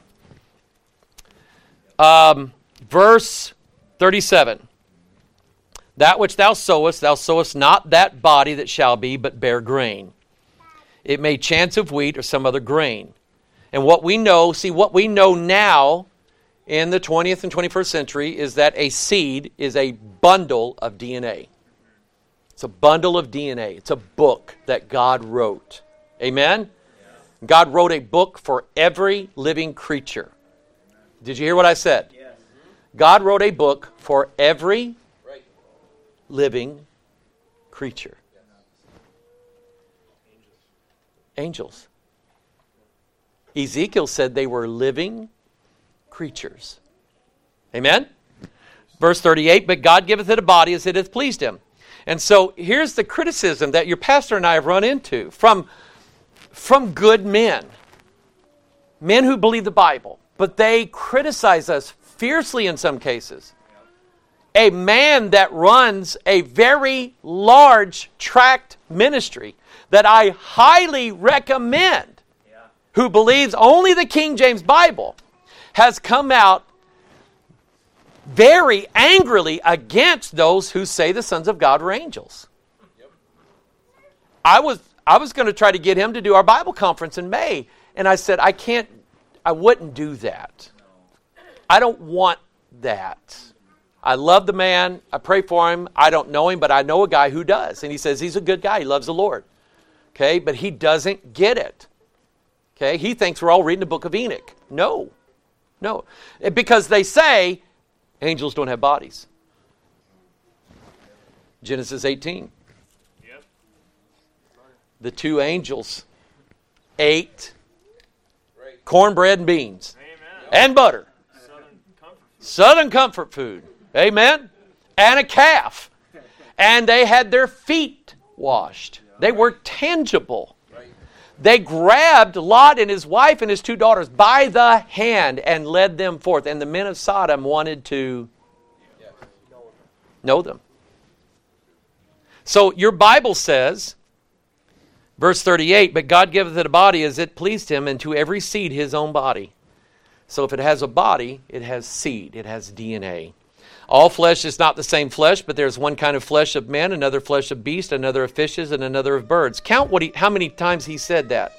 Um, verse thirty-seven. That which thou sowest, thou sowest not that body that shall be, but bear grain. It may chance of wheat or some other grain. And what we know, see what we know now in the twentieth and twenty-first century is that a seed is a bundle of D N A. It's a bundle of D N A. It's a book that God wrote. Amen? Yeah. God wrote a book for every living creature. Did you hear what I said? Yes. God wrote a book for every living creature. Angels. Ezekiel said they were living creatures. Amen? Verse thirty-eight, but God giveth it a body as it hath pleased him. And so here's the criticism that your pastor and I have run into from, from good men. men who believe the Bible, but they criticize us fiercely in some cases. A man that runs a very large tract ministry that I highly recommend, Yeah. who believes only the King James Bible, has come out very angrily against those who say the sons of God were angels. Yep. I was I was going to try to get him to do our Bible conference in May, and I said, I can't, I wouldn't do that. I don't want that. I love the man. I pray for him. I don't know him, but I know a guy who does. And he says he's a good guy. He loves the Lord. Okay, but he doesn't get it. Okay, he thinks we're all reading the book of Enoch. No, no. Because they say angels don't have bodies. Genesis eighteen. Yep. The two angels ate cornbread and beans Amen. and butter. Southern comfort. Southern comfort food. Amen. And a calf. And they had their feet washed. They were tangible. They grabbed Lot and his wife and his two daughters by the hand and led them forth. And the men of Sodom wanted to know them. So your Bible says, verse thirty-eight, but God giveth it a body as it pleased him, and to every seed his own body. So if it has a body, it has seed, it has D N A. All flesh is not the same flesh, but there's one kind of flesh of men, another flesh of beasts, another of fishes, and another of birds. Count what he, how many times he said that.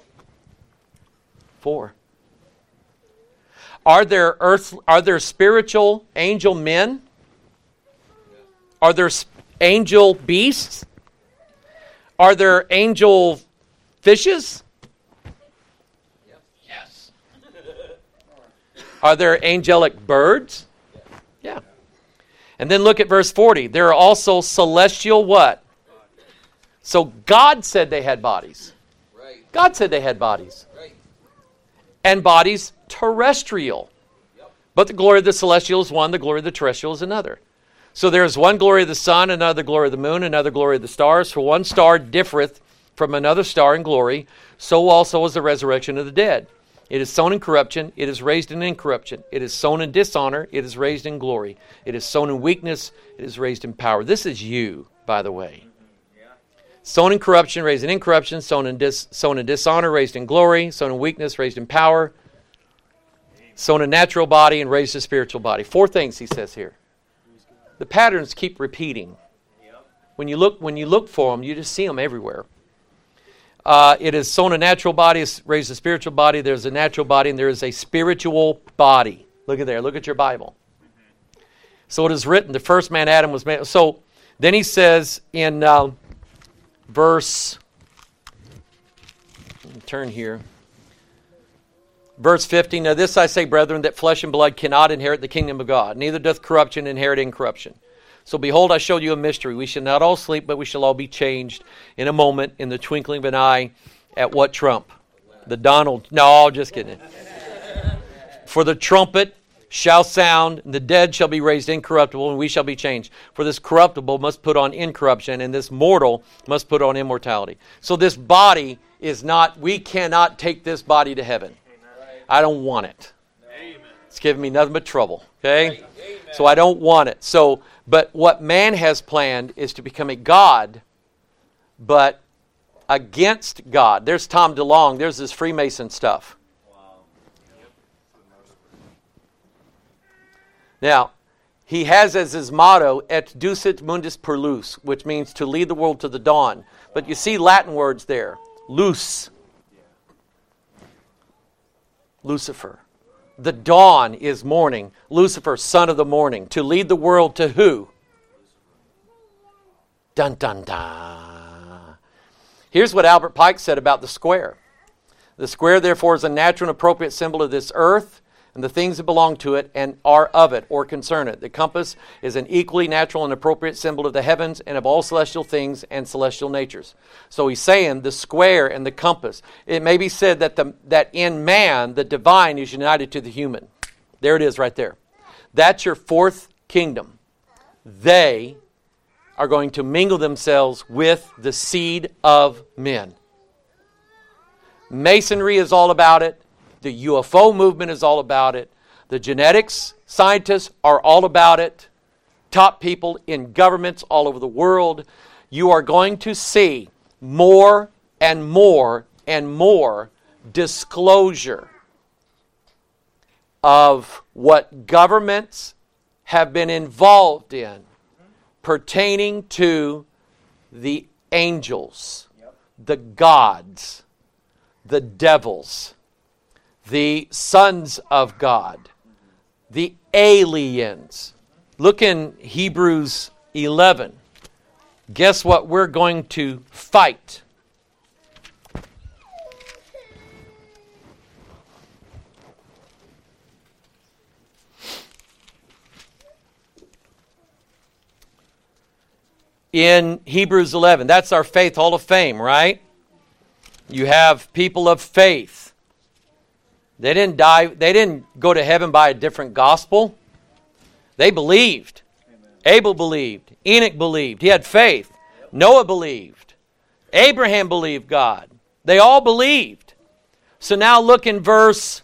Four. Are there earth? Are there spiritual angel men? Are there angel beasts? Are there angel fishes? Yes. Are there angelic birds? Yeah. And then look at verse forty. There are also celestial what? So God said they had bodies. Right. God said they had bodies. Right. And bodies terrestrial. Yep. But the glory of the celestial is one, the glory of the terrestrial is another. So there is one glory of the sun, another glory of the moon, another glory of the stars. For one star differeth from another star in glory, so also is the resurrection of the dead. It is sown in corruption, it is raised in incorruption. It is sown in dishonor, it is raised in glory. It is sown in weakness, it is raised in power. This is you, by the way. Yeah. Sown in corruption, raised in incorruption. Sown in, dis, sown in dishonor, raised in glory. Sown in weakness, raised in power. Sown in natural body and raised a spiritual body. Four things he says here. The patterns keep repeating. Yep. When you look, when you look for them, you just see them everywhere. Uh, it is sown a natural body, is raised a spiritual body. There's a natural body, and there is a spiritual body. Look at there. Look at your Bible. Mm-hmm. So it is written, the first man, Adam, was made. So then he says in uh, verse, let me turn here. Verse fifteen, now this I say, brethren, that flesh and blood cannot inherit the kingdom of God, neither doth corruption inherit incorruption. So behold, I showed you a mystery. We shall not all sleep, but we shall all be changed in a moment, in the twinkling of an eye. At what trump? The Donald. No, just kidding. For the trumpet shall sound, and the dead shall be raised incorruptible, and we shall be changed. For this corruptible must put on incorruption, and this mortal must put on immortality. So this body is not, we cannot take this body to heaven. I don't want it. Amen. It's giving me nothing but trouble. Okay? So I don't want it. So, but what man has planned is to become a God, but against God. There's Tom DeLonge. There's this Freemason stuff. Wow. Now, he has as his motto, et ducit mundus per lus, which means to lead the world to the dawn. But you see Latin words there. Lus. Lucifer. The dawn is morning. Lucifer, son of the morning. To lead the world to who? Dun, dun, dun. Here's what Albert Pike said about the square. The square, therefore, is a natural and appropriate symbol of this earth and the things that belong to it and are of it or concern it. The compass is an equally natural and appropriate symbol of the heavens and of all celestial things and celestial natures. So he's saying the square and the compass. It may be said that the that in man, the divine is united to the human. There it is right there. That's your fourth kingdom. They are going to mingle themselves with the seed of men. Masonry is all about it. The U F O movement is all about it. The genetics scientists are all about it. Top people in governments all over the world. You are going to see more and more and more disclosure of what governments have been involved in pertaining to the angels, yep. the gods, the devils, the sons of God, the aliens. Look in Hebrews eleven. Guess what we're going to fight? In Hebrews eleven, that's our Faith Hall of Fame, right? You have people of faith. They didn't die, they didn't go to heaven by a different gospel. They believed. Amen. Abel believed. Enoch believed. He had faith. Yep. Noah believed. Abraham believed God. They all believed. So now look in verse,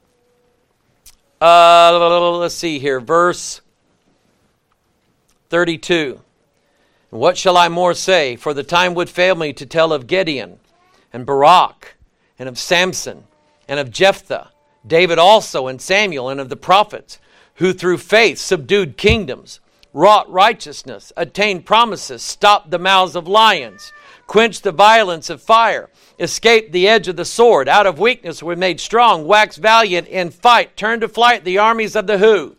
uh, let's see here, verse thirty-two. What shall I more say? For the time would fail me to tell of Gideon and Barak and of Samson and of Jephthah, David also and Samuel, and of the prophets, who through faith subdued kingdoms, wrought righteousness, attained promises, stopped the mouths of lions, quenched the violence of fire, escaped the edge of the sword, out of weakness were made strong, waxed valiant in fight, turned to flight the armies of the who?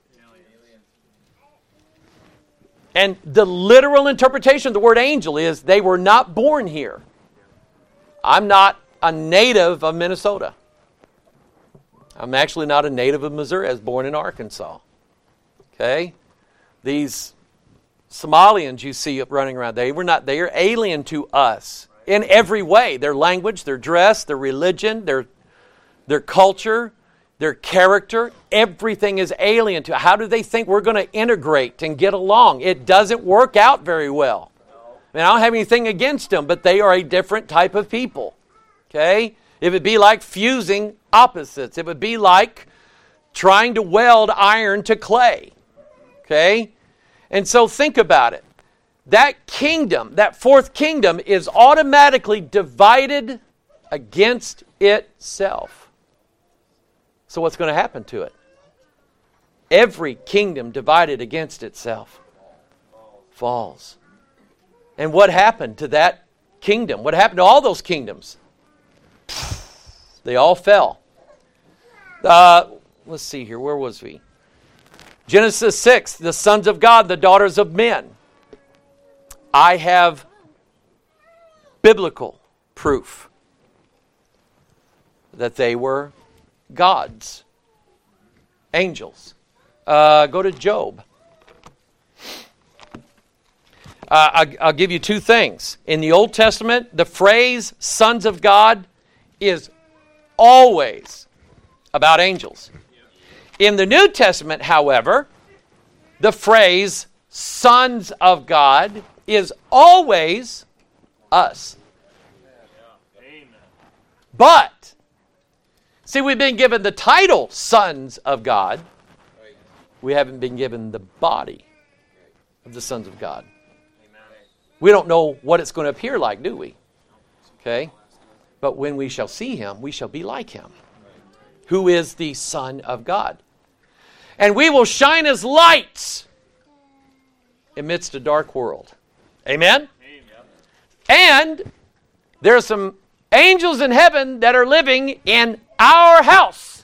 And the literal interpretation of the word angel is they were not born here. I'm not a native of Minnesota. I'm actually not a native of Missouri. I was born in Arkansas. Okay? These Somalians you see running around, they were not, they are alien to us in every way. Their language, their dress, their religion, their, their culture, their character, everything is alien to. How do they think we're going to integrate and get along? It doesn't work out very well. I mean, I don't have anything against them, but they are a different type of people. Okay? It would be like fusing opposites. It would be like trying to weld iron to clay. Okay? And so think about it. That kingdom, that fourth kingdom, is automatically divided against itself. So what's going to happen to it? Every kingdom divided against itself falls. And what happened to that kingdom? What happened to all those kingdoms? They all fell. Uh, let's see here. Where was we? Genesis six, the sons of God, the daughters of men. I have biblical proof that they were gods, angels. Uh, go to Job. Uh, I, I'll give you two things. In the Old Testament, the phrase sons of God is always about angels. In the New Testament, however, the phrase sons of God is always us. But, see, we've been given the title sons of God. We haven't been given the body of the sons of God. We don't know what it's going to appear like, do we? Okay? But when we shall see him, we shall be like him, who is the Son of God. And we will shine as lights amidst a dark world. Amen? And there are some angels in heaven that are living in our house.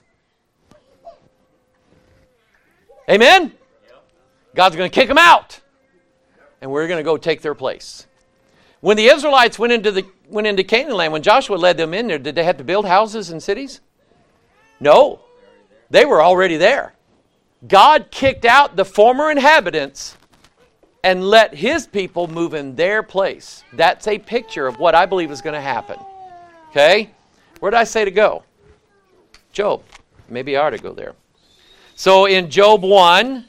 Amen? God's going to kick them out. And we're going to go take their place. When the Israelites went into the went into Canaan land, when Joshua led them in there, did they have to build houses and cities? No. They were already there. God kicked out the former inhabitants and let his people move in their place. That's a picture of what I believe is going to happen. Okay? Where did I say to go? Job. Maybe I ought to go there. So in Job one,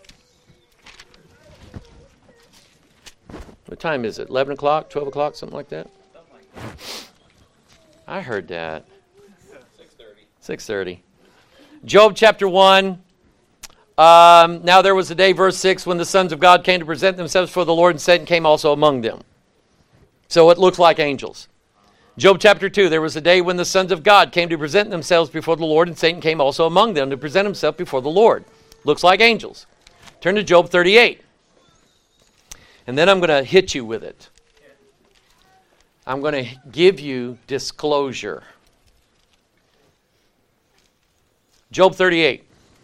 what time is it? eleven o'clock, twelve o'clock, something like that? I heard that. six thirty. six thirty. Job chapter one. Um, now there was a day, verse six, when the sons of God came to present themselves before the Lord, and Satan came also among them. So it looks like angels. Job chapter two, there was a day when the sons of God came to present themselves before the Lord, and Satan came also among them to present himself before the Lord. Looks like angels. Turn to Job thirty-eight. And then I'm going to hit you with it. I'm going to give you disclosure. Job thirty-eight.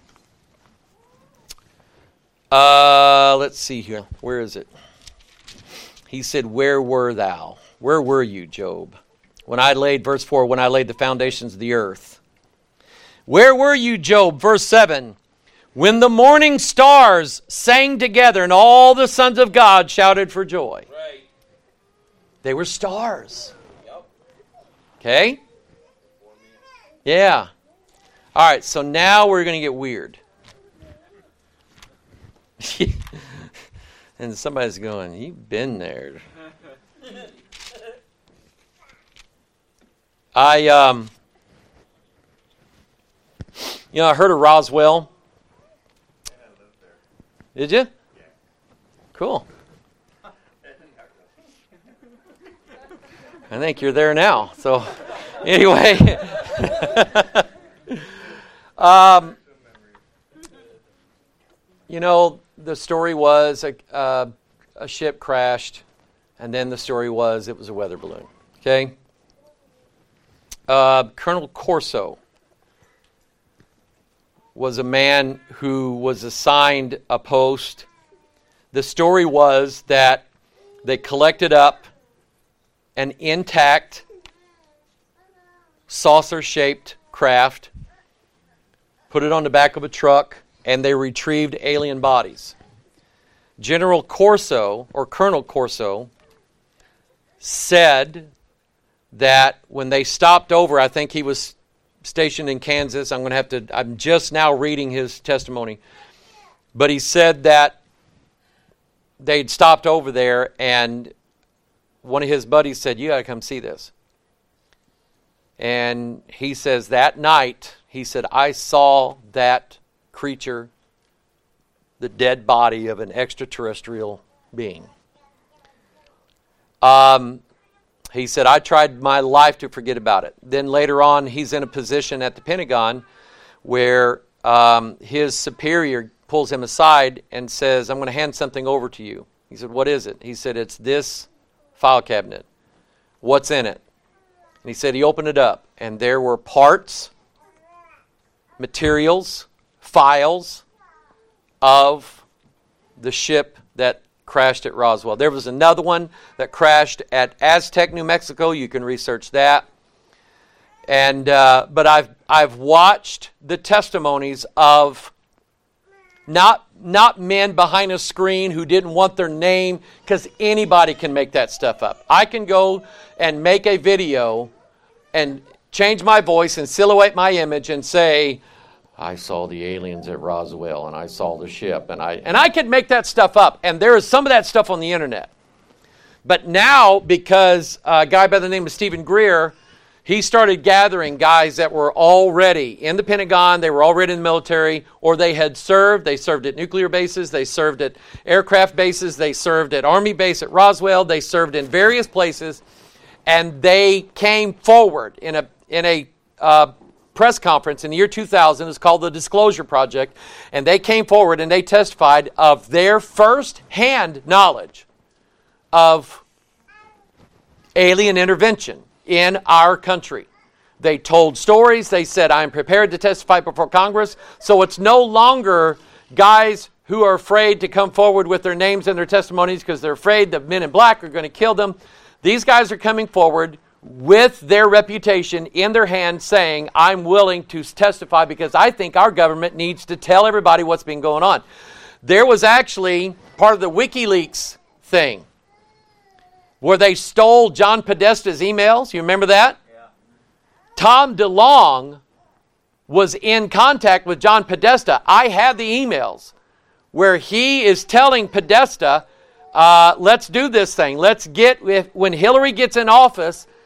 Uh, let's see here. Where is it? He said, where were thou? Where were you, Job? When I laid, verse four, when I laid the foundations of the earth. Where were you, Job? Verse seven, when the morning stars sang together and all the sons of God shouted for joy. Right. They were stars. Yep. Okay? Yeah. All right, so now we're going to get weird. And somebody's going, you've been there. I, um, you know, I heard of Roswell. Did you? Yeah. Cool. I think you're there now. So, anyway. um, you know, the story was a, uh, a ship crashed, and then the story was it was a weather balloon. Okay? Uh, Colonel Corso was a man who was assigned a post. The story was that they collected up an intact saucer-shaped craft, put it on the back of a truck, and they retrieved alien bodies. General Corso, or Colonel Corso, said that when they stopped over, I think he was stationed in Kansas. I'm going to have to, I'm just now reading his testimony. But he said that they'd stopped over there, and one of his buddies said, you got to come see this. And he says that night, he said, I saw that creature, the dead body of an extraterrestrial being. Um, he said, I tried my life to forget about it. Then later on, he's in a position at the Pentagon where um, his superior pulls him aside and says, I'm going to hand something over to you. He said, what is it? He said, it's this file cabinet. What's in it? And he said he opened it up, and there were parts, materials, files of the ship that crashed at Roswell. There was another one that crashed at Aztec, New Mexico. You can research that. And uh, but I've I've watched the testimonies of not not men behind a screen who didn't want their name, because anybody can make that stuff up. I can go and make a video and change my voice and silhouette my image and say, I saw the aliens at Roswell, and I saw the ship, and I and I could make that stuff up, and there is some of that stuff on the internet. But now, because a guy by the name of Stephen Greer, he started gathering guys that were already in the Pentagon, they were already in the military, or they had served. They served at nuclear bases, they served at aircraft bases, they served at Army base at Roswell, they served in various places, and they came forward in a in a uh, press conference in the year two thousand. It's called the Disclosure Project, and they came forward and they testified of their first-hand knowledge of alien intervention in our country. They told stories. They said, I'm prepared to testify before Congress. So it's no longer guys who are afraid to come forward with their names and their testimonies because they're afraid the men in black are going to kill them. These guys are coming forward with their reputation in their hand, saying, I'm willing to testify because I think our government needs to tell everybody what's been going on. There was actually part of the WikiLeaks thing where they stole John Podesta's emails. You remember that? Yeah. Tom DeLonge was in contact with John Podesta. I have the emails where he is telling Podesta, uh, let's do this thing. Let's get, if, when Hillary gets in office,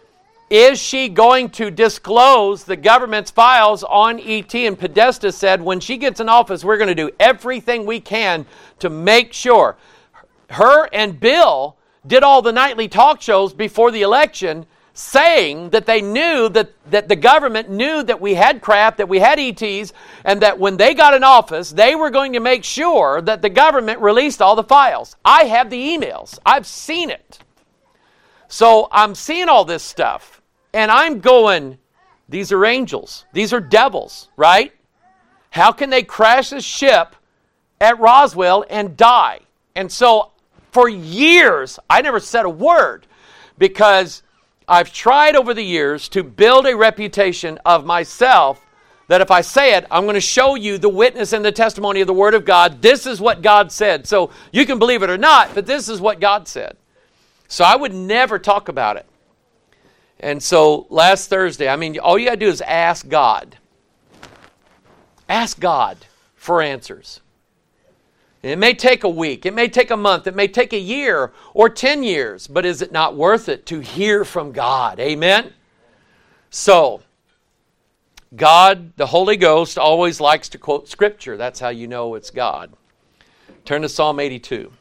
Is she going to disclose the government's files on E T? And Podesta said, when she gets in office, we're going to do everything we can to make sure. Her and Bill did all the nightly talk shows before the election, saying that they knew that, that the government knew that we had crap, that we had E Ts, and that when they got in office, they were going to make sure that the government released all the files. I have the emails. I've seen it. So I'm seeing all this stuff. And I'm going, these are angels. These are devils, right? How can they crash a ship at Roswell and die? And so for years, I never said a word because I've tried over the years to build a reputation of myself that if I say it, I'm going to show you the witness and the testimony of the Word of God. This is what God said. So you can believe it or not, but this is what God said. So I would never talk about it. And so last Thursday, I mean, all you got to do is ask God. Ask God for answers. And it may take a week. It may take a month. It may take a year or ten years. But is it not worth it to hear from God? Amen? So, God, the Holy Ghost, always likes to quote Scripture. That's how you know it's God. Turn to Psalm eighty-two.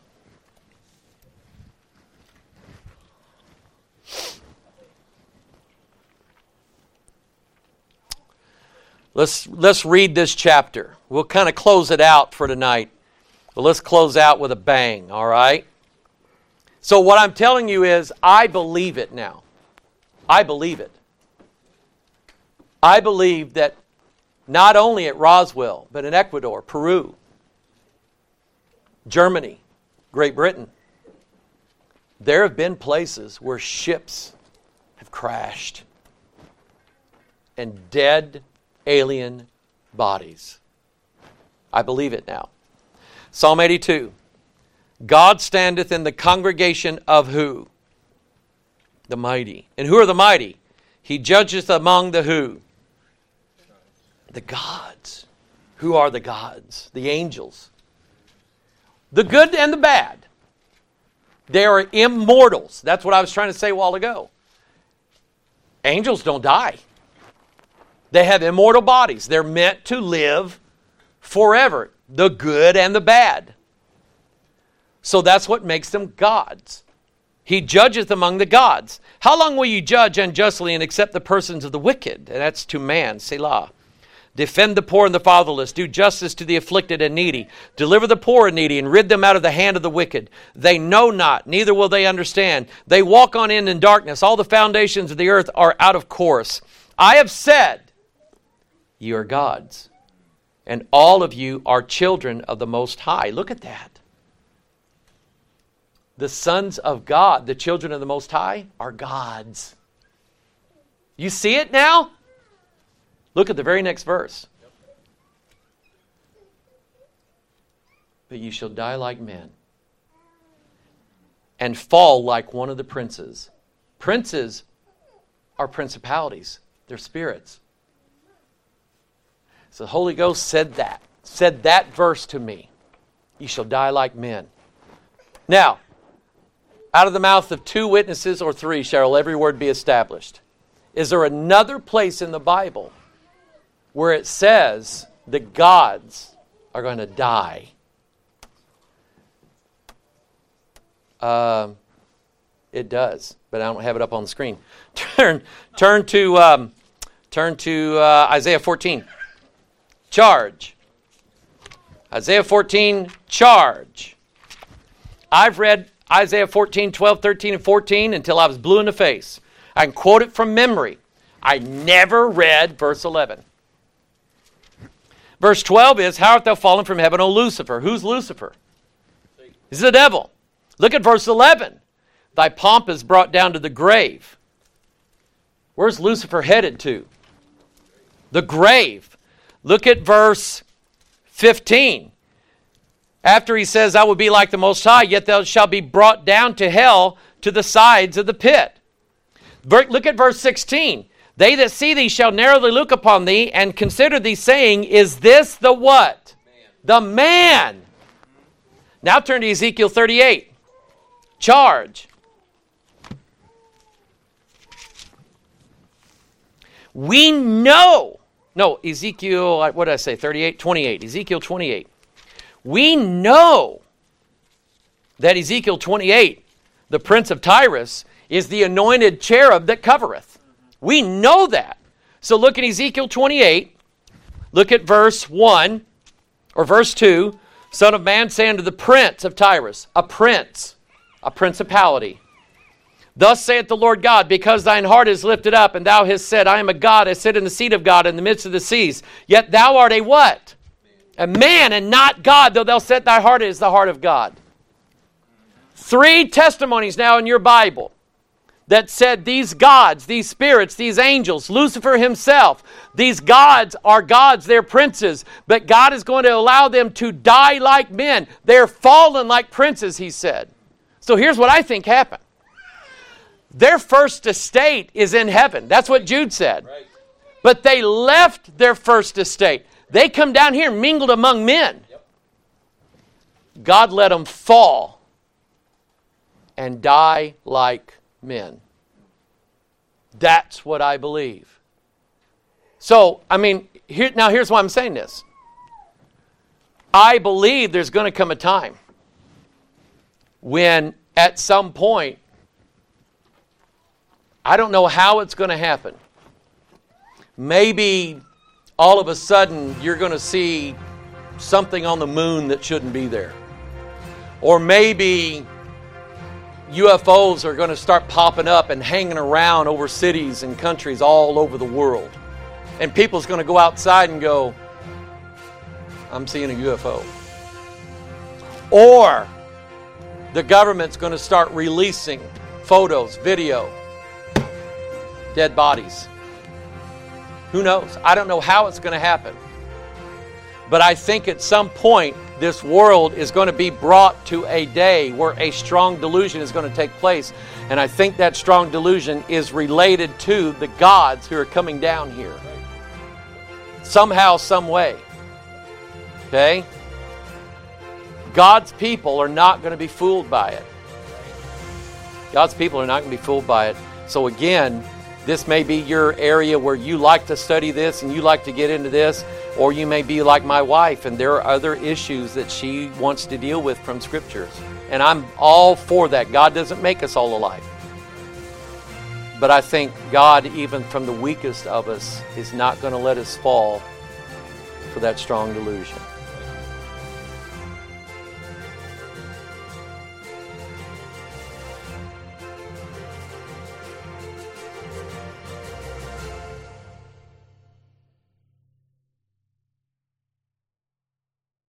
Let's, let's read this chapter. We'll kind of close it out for tonight. But let's close out with a bang, all right? So what I'm telling you is, I believe it now. I believe it. I believe that not only at Roswell, but in Ecuador, Peru, Germany, Great Britain, there have been places where ships have crashed and dead alien bodies. I believe it now. Psalm eighty-two. God standeth in the congregation of who? The mighty. And who are the mighty? He judgeth among the who? The gods. Who are the gods? The angels. The good and the bad. They are immortals. That's what I was trying to say a while ago. Angels don't die. They have immortal bodies. They're meant to live forever. The good and the bad. So that's what makes them gods. He judgeth among the gods. How long will you judge unjustly and accept the persons of the wicked? And that's to man, Selah. Defend the poor and the fatherless. Do justice to the afflicted and needy. Deliver the poor and needy and rid them out of the hand of the wicked. They know not, neither will they understand. They walk on in in darkness. All the foundations of the earth are out of course. I have said, you are gods, and all of you are children of the Most High. Look at that. The sons of God, the children of the Most High, are gods. You see it now? Look at the very next verse. But you shall die like men, and fall like one of the princes. Princes are principalities. They're spirits. So the Holy Ghost said that. Said that verse to me. You shall die like men. Now, out of the mouth of two witnesses or three shall every word be established. Is there another place in the Bible where it says the gods are going to die? Um, it does, but I don't have it up on the screen. Turn, turn to, um, turn to uh, Isaiah fourteen. Charge. Isaiah fourteen, charge. I've read Isaiah fourteen, twelve, thirteen, and fourteen until I was blue in the face. I can quote it from memory. I never read verse eleven. Verse twelve is, how art thou fallen from heaven, O Lucifer? Who's Lucifer? He's the devil. Look at verse eleven. Thy pomp is brought down to the grave. Where's Lucifer headed to? The grave. Look at verse fifteen. After he says, I will be like the Most High, yet thou shalt be brought down to hell, to the sides of the pit. Look at verse sixteen. They that see thee shall narrowly look upon thee, and consider thee, saying, is this the what? Man. The man. Now turn to Ezekiel thirty-eight. Charge. We know, no, Ezekiel, what did I say, thirty-eight, twenty-eight, Ezekiel twenty-eight. We know that Ezekiel twenty-eight, the prince of Tyrus, is the anointed cherub that covereth. We know that. So look at Ezekiel twenty-eight, look at verse one, or verse two, Son of man, say unto the prince of Tyrus, a prince, a principality. Thus saith the Lord God, because thine heart is lifted up, and thou hast said, I am a God, I sit in the seat of God in the midst of the seas. Yet thou art a what? A man, and not God, though thou set thy heart is the heart of God. Three testimonies now in your Bible that said these gods, these spirits, these angels, Lucifer himself, these gods are gods, they're princes, but God is going to allow them to die like men. They're fallen like princes, he said. So here's what I think happened. Their first estate is in heaven. That's what Jude said. Right. But they left their first estate. They come down here and mingled among men. Yep. God let them fall and die like men. That's what I believe. So, I mean, here, now here's why I'm saying this. I believe there's going to come a time when at some point, I don't know how it's going to happen. Maybe all of a sudden you're going to see something on the moon that shouldn't be there. Or maybe U F Os are going to start popping up and hanging around over cities and countries all over the world. And people's going to go outside and go, I'm seeing a U F O. Or the government's going to start releasing photos, video, dead bodies. Who knows? I don't know how it's going to happen. But I think at some point this world is going to be brought to a day where a strong delusion is going to take place. And I think that strong delusion is related to the gods who are coming down here. Somehow, some way. Okay? God's people are not going to be fooled by it. God's people are not going to be fooled by it. So again, this may be your area where you like to study this and you like to get into this, or you may be like my wife and there are other issues that she wants to deal with from Scriptures. And I'm all for that. God doesn't make us all alike. But I think God, even from the weakest of us, is not going to let us fall for that strong delusion.